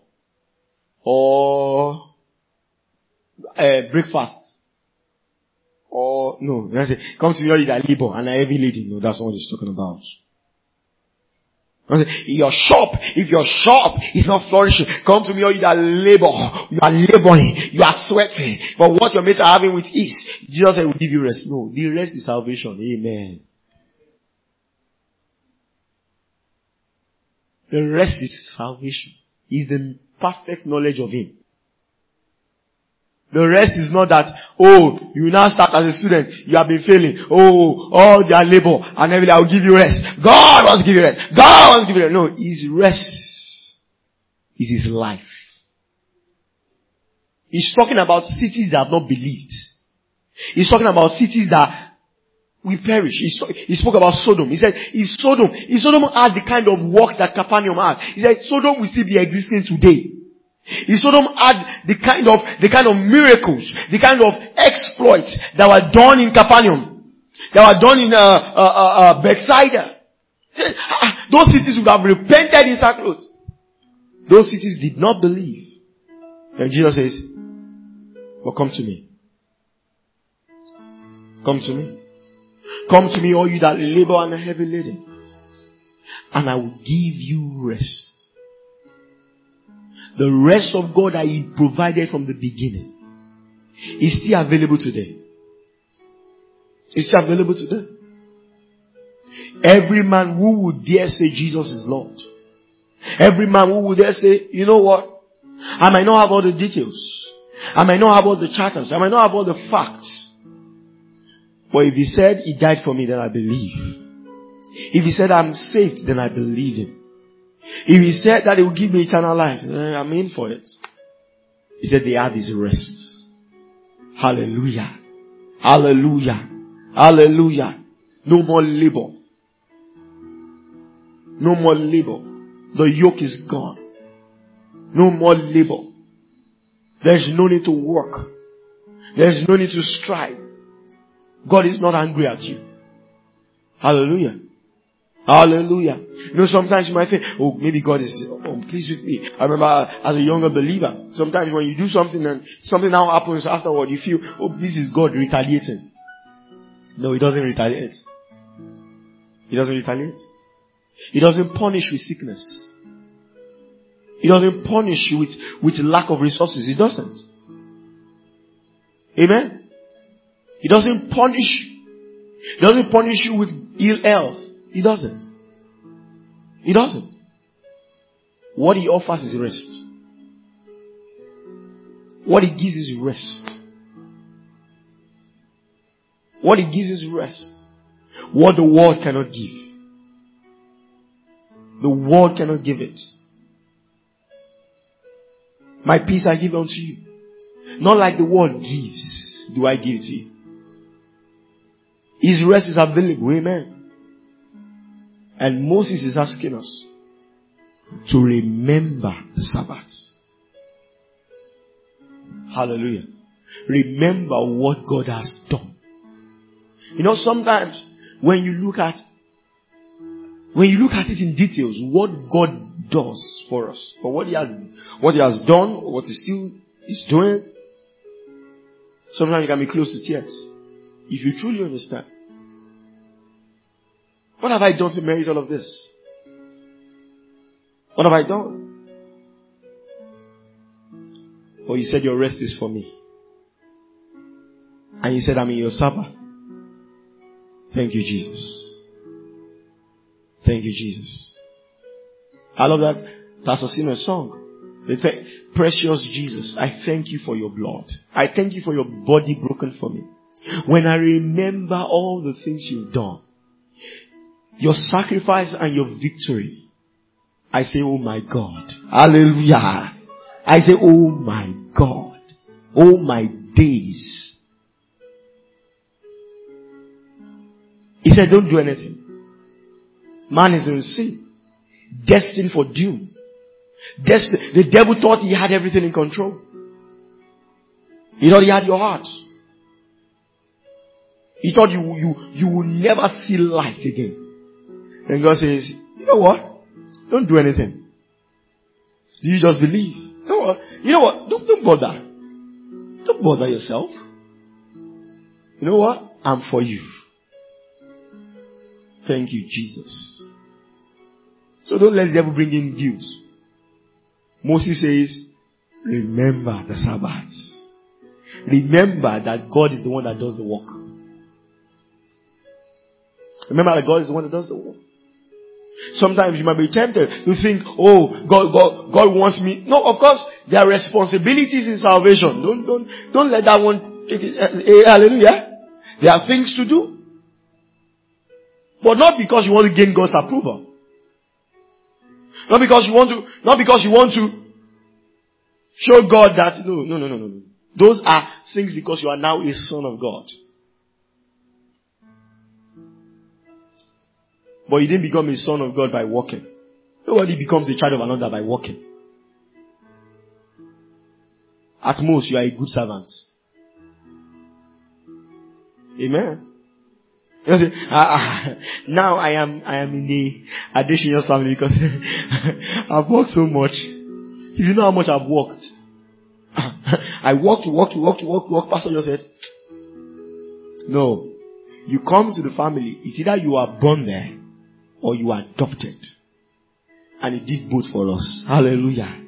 or uh, breakfast, or no. I say, come to me, all you that labor and a heavy lady. No, that's not what he's talking about. Your shop, if your shop is not flourishing, come to me, all you that labor. You are laboring, you are sweating, but what your mates are having with ease, Jesus said, will give you rest. No, the rest is salvation. Amen. The rest is salvation. Is the perfect knowledge of Him. The rest is not that, oh, you now start as a student, you have been failing. Oh, all their labor and everything, I will give you rest. God wants to give you rest. God wants to give you rest. No, His rest is His life. He's talking about cities that have not believed. He's talking about cities that will perish. He, he spoke about Sodom. He said, if Sodom, if Sodom had the kind of works that Capernaum had, he said, Sodom will still be existing today. If Sodom had the kind of, the kind of miracles, the kind of exploits that were done in Capernaum, that were done in, uh, uh, uh, uh Bethsaida, those cities would have repented in sackcloth. Those cities did not believe. And Jesus says, well, come to me. Come to me. Come to me, all you that labor and are heavy laden, and I will give you rest. The rest of God that He provided from the beginning is still available today. It's still available today. Every man who would dare say Jesus is Lord. Every man who would dare say, you know what? I might not have all the details. I might not have all the charters. I might not have all the facts. But if He said He died for me, then I believe. If He said I'm saved, then I believe Him. If He said that He will give me eternal life, I'm in for it. He said they have His rest. Hallelujah. Hallelujah. Hallelujah. No more labor. No more labor. The yoke is gone. No more labor. There's no need to work. There's no need to strive. God is not angry at you. Hallelujah. Hallelujah. You know, sometimes you might think, oh, maybe God is oh, pleased with me. I remember as a younger believer, sometimes when you do something and something now happens afterward, you feel, oh, this is God retaliating. No, He doesn't retaliate. He doesn't retaliate. He doesn't punish with sickness. He doesn't punish you with, with lack of resources. He doesn't. Amen. He doesn't punish. He doesn't punish you with ill health. He doesn't. He doesn't. What He offers is rest. What He gives is rest. What He gives is rest. What the world cannot give. The world cannot give it. My peace I give unto you. Not like the world gives, do I give to you. His rest is available. Amen. And Moses is asking us to remember the Sabbath. Hallelujah. Remember what God has done. You know, sometimes when you look at when you look at it in details, what God does for us, or what He has what He has done, or what He still is doing, sometimes you can be close to tears. If you truly understand. What have I done to merit all of this? What have I done? Oh, you said your rest is for me. And you said I'm in your Sabbath. Thank you, Jesus. Thank you, Jesus. I love that Pastor Sino's song. They say, precious Jesus, I thank you for your blood. I thank you for your body broken for me. When I remember all the things you've done, your sacrifice and your victory, I say, oh my God. Hallelujah. I say, oh my God. Oh my days. He said, don't do anything. Man is in sin. Destined for doom. Dest- the devil thought he had everything in control. He thought he had your heart. He thought you, you, you will never see light again. And God says, you know what? Don't do anything. Do you just believe? You know what? You know what? Don't, don't bother. Don't bother yourself. You know what? I'm for you. Thank you, Jesus. So don't let the devil bring in guilt. Moses says, remember the Sabbath. Remember that God is the one that does the work. Remember that God is the one that does the work. Sometimes you might be tempted to think, oh, God, God, God wants me. No, of course, there are responsibilities in salvation. Don't, don't, don't let that one take it. Uh, hallelujah. There are things to do. But not because you want to gain God's approval. Not because you want to, not because you want to show God that, no, no, no, no, no. Those are things because you are now a son of God. But you didn't become a son of God by walking. Nobody becomes a child of another by walking. At most, you are a good servant. Amen. You say, ah, ah, now I am I am in the additional family because I've walked so much. If you know how much I've walked. I walked, walked, walked, walked, walked. Pastor just said, no. You come to the family. It's either you are born there or you are adopted. And he did both for us. Hallelujah.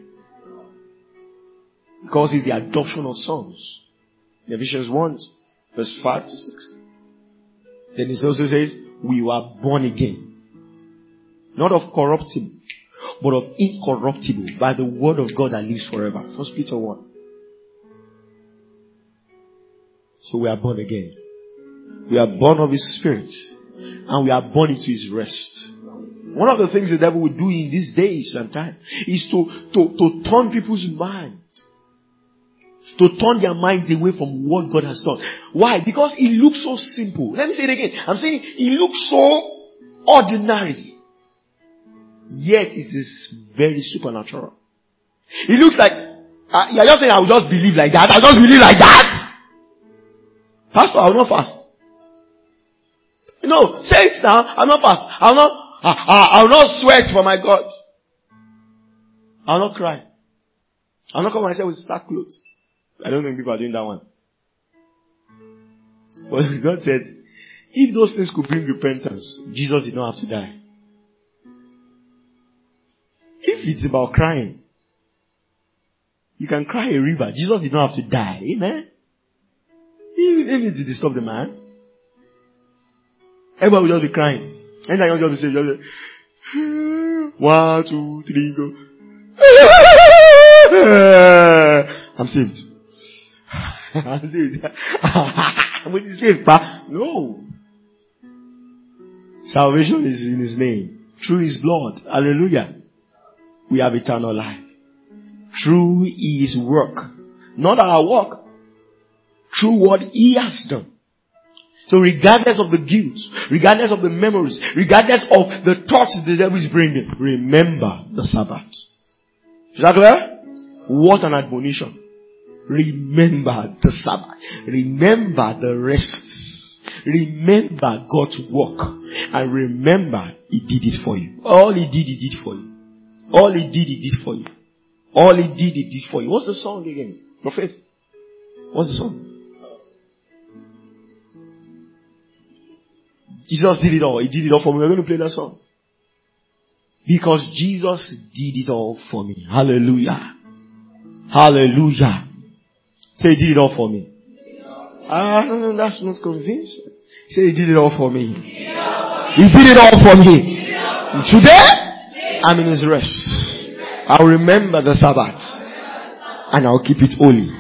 Because it's the adoption of sons. In Ephesians one, verse five to six. Then it also says, we were born again. Not of corruptible, but of incorruptible, by the word of God that lives forever. First Peter one. So we are born again. We are born of His Spirit. And we are born into His rest. One of the things the devil will do in these days and time is to, to, to turn people's mind. To turn their minds away from what God has done. Why? Because it looks so simple. Let me say it again. I'm saying it looks so ordinary. Yet it is very supernatural. It looks like, uh, you're just saying I will just believe like that. I'll just believe like that. Pastor, I will not fast. No, say it now. I'll not fast. I'll not, I, I, I'll not sweat for my God. I'll not cry. I'll not cover myself with sackcloth. I don't think people are doing that one. But God said, if those things could bring repentance, Jesus did not have to die. If it's about crying, you can cry a river. Jesus did not have to die. Amen. He didn't need to disturb the man. Everybody will just be crying. Anytime you just be saved, just say, one, two, three, go. I'm saved. I'm saved. I'm going to be saved, but no. Salvation is in His name. Through His blood. Hallelujah. We have eternal life. Through His work. Not our work. Through what He has done. So regardless of the guilt, regardless of the memories, regardless of the thoughts the devil is bringing, remember the Sabbath. Is that clear? What an admonition. Remember the Sabbath. Remember the rests. Remember God's work. And remember He did it for you. All He did, He did for you. All He did, He did for you. All He did, He did for you. What's the song again? Prophet? What's the song? Jesus did it all. He did it all for me. We're going to play that song. Because Jesus did it all for me. Hallelujah. Hallelujah. Say, He did it all for me. Ah, no, no, that's not convincing. Say, He did it all for me. He did it all for me. Today, I'm in His rest. I'll remember the Sabbath. And I'll keep it holy.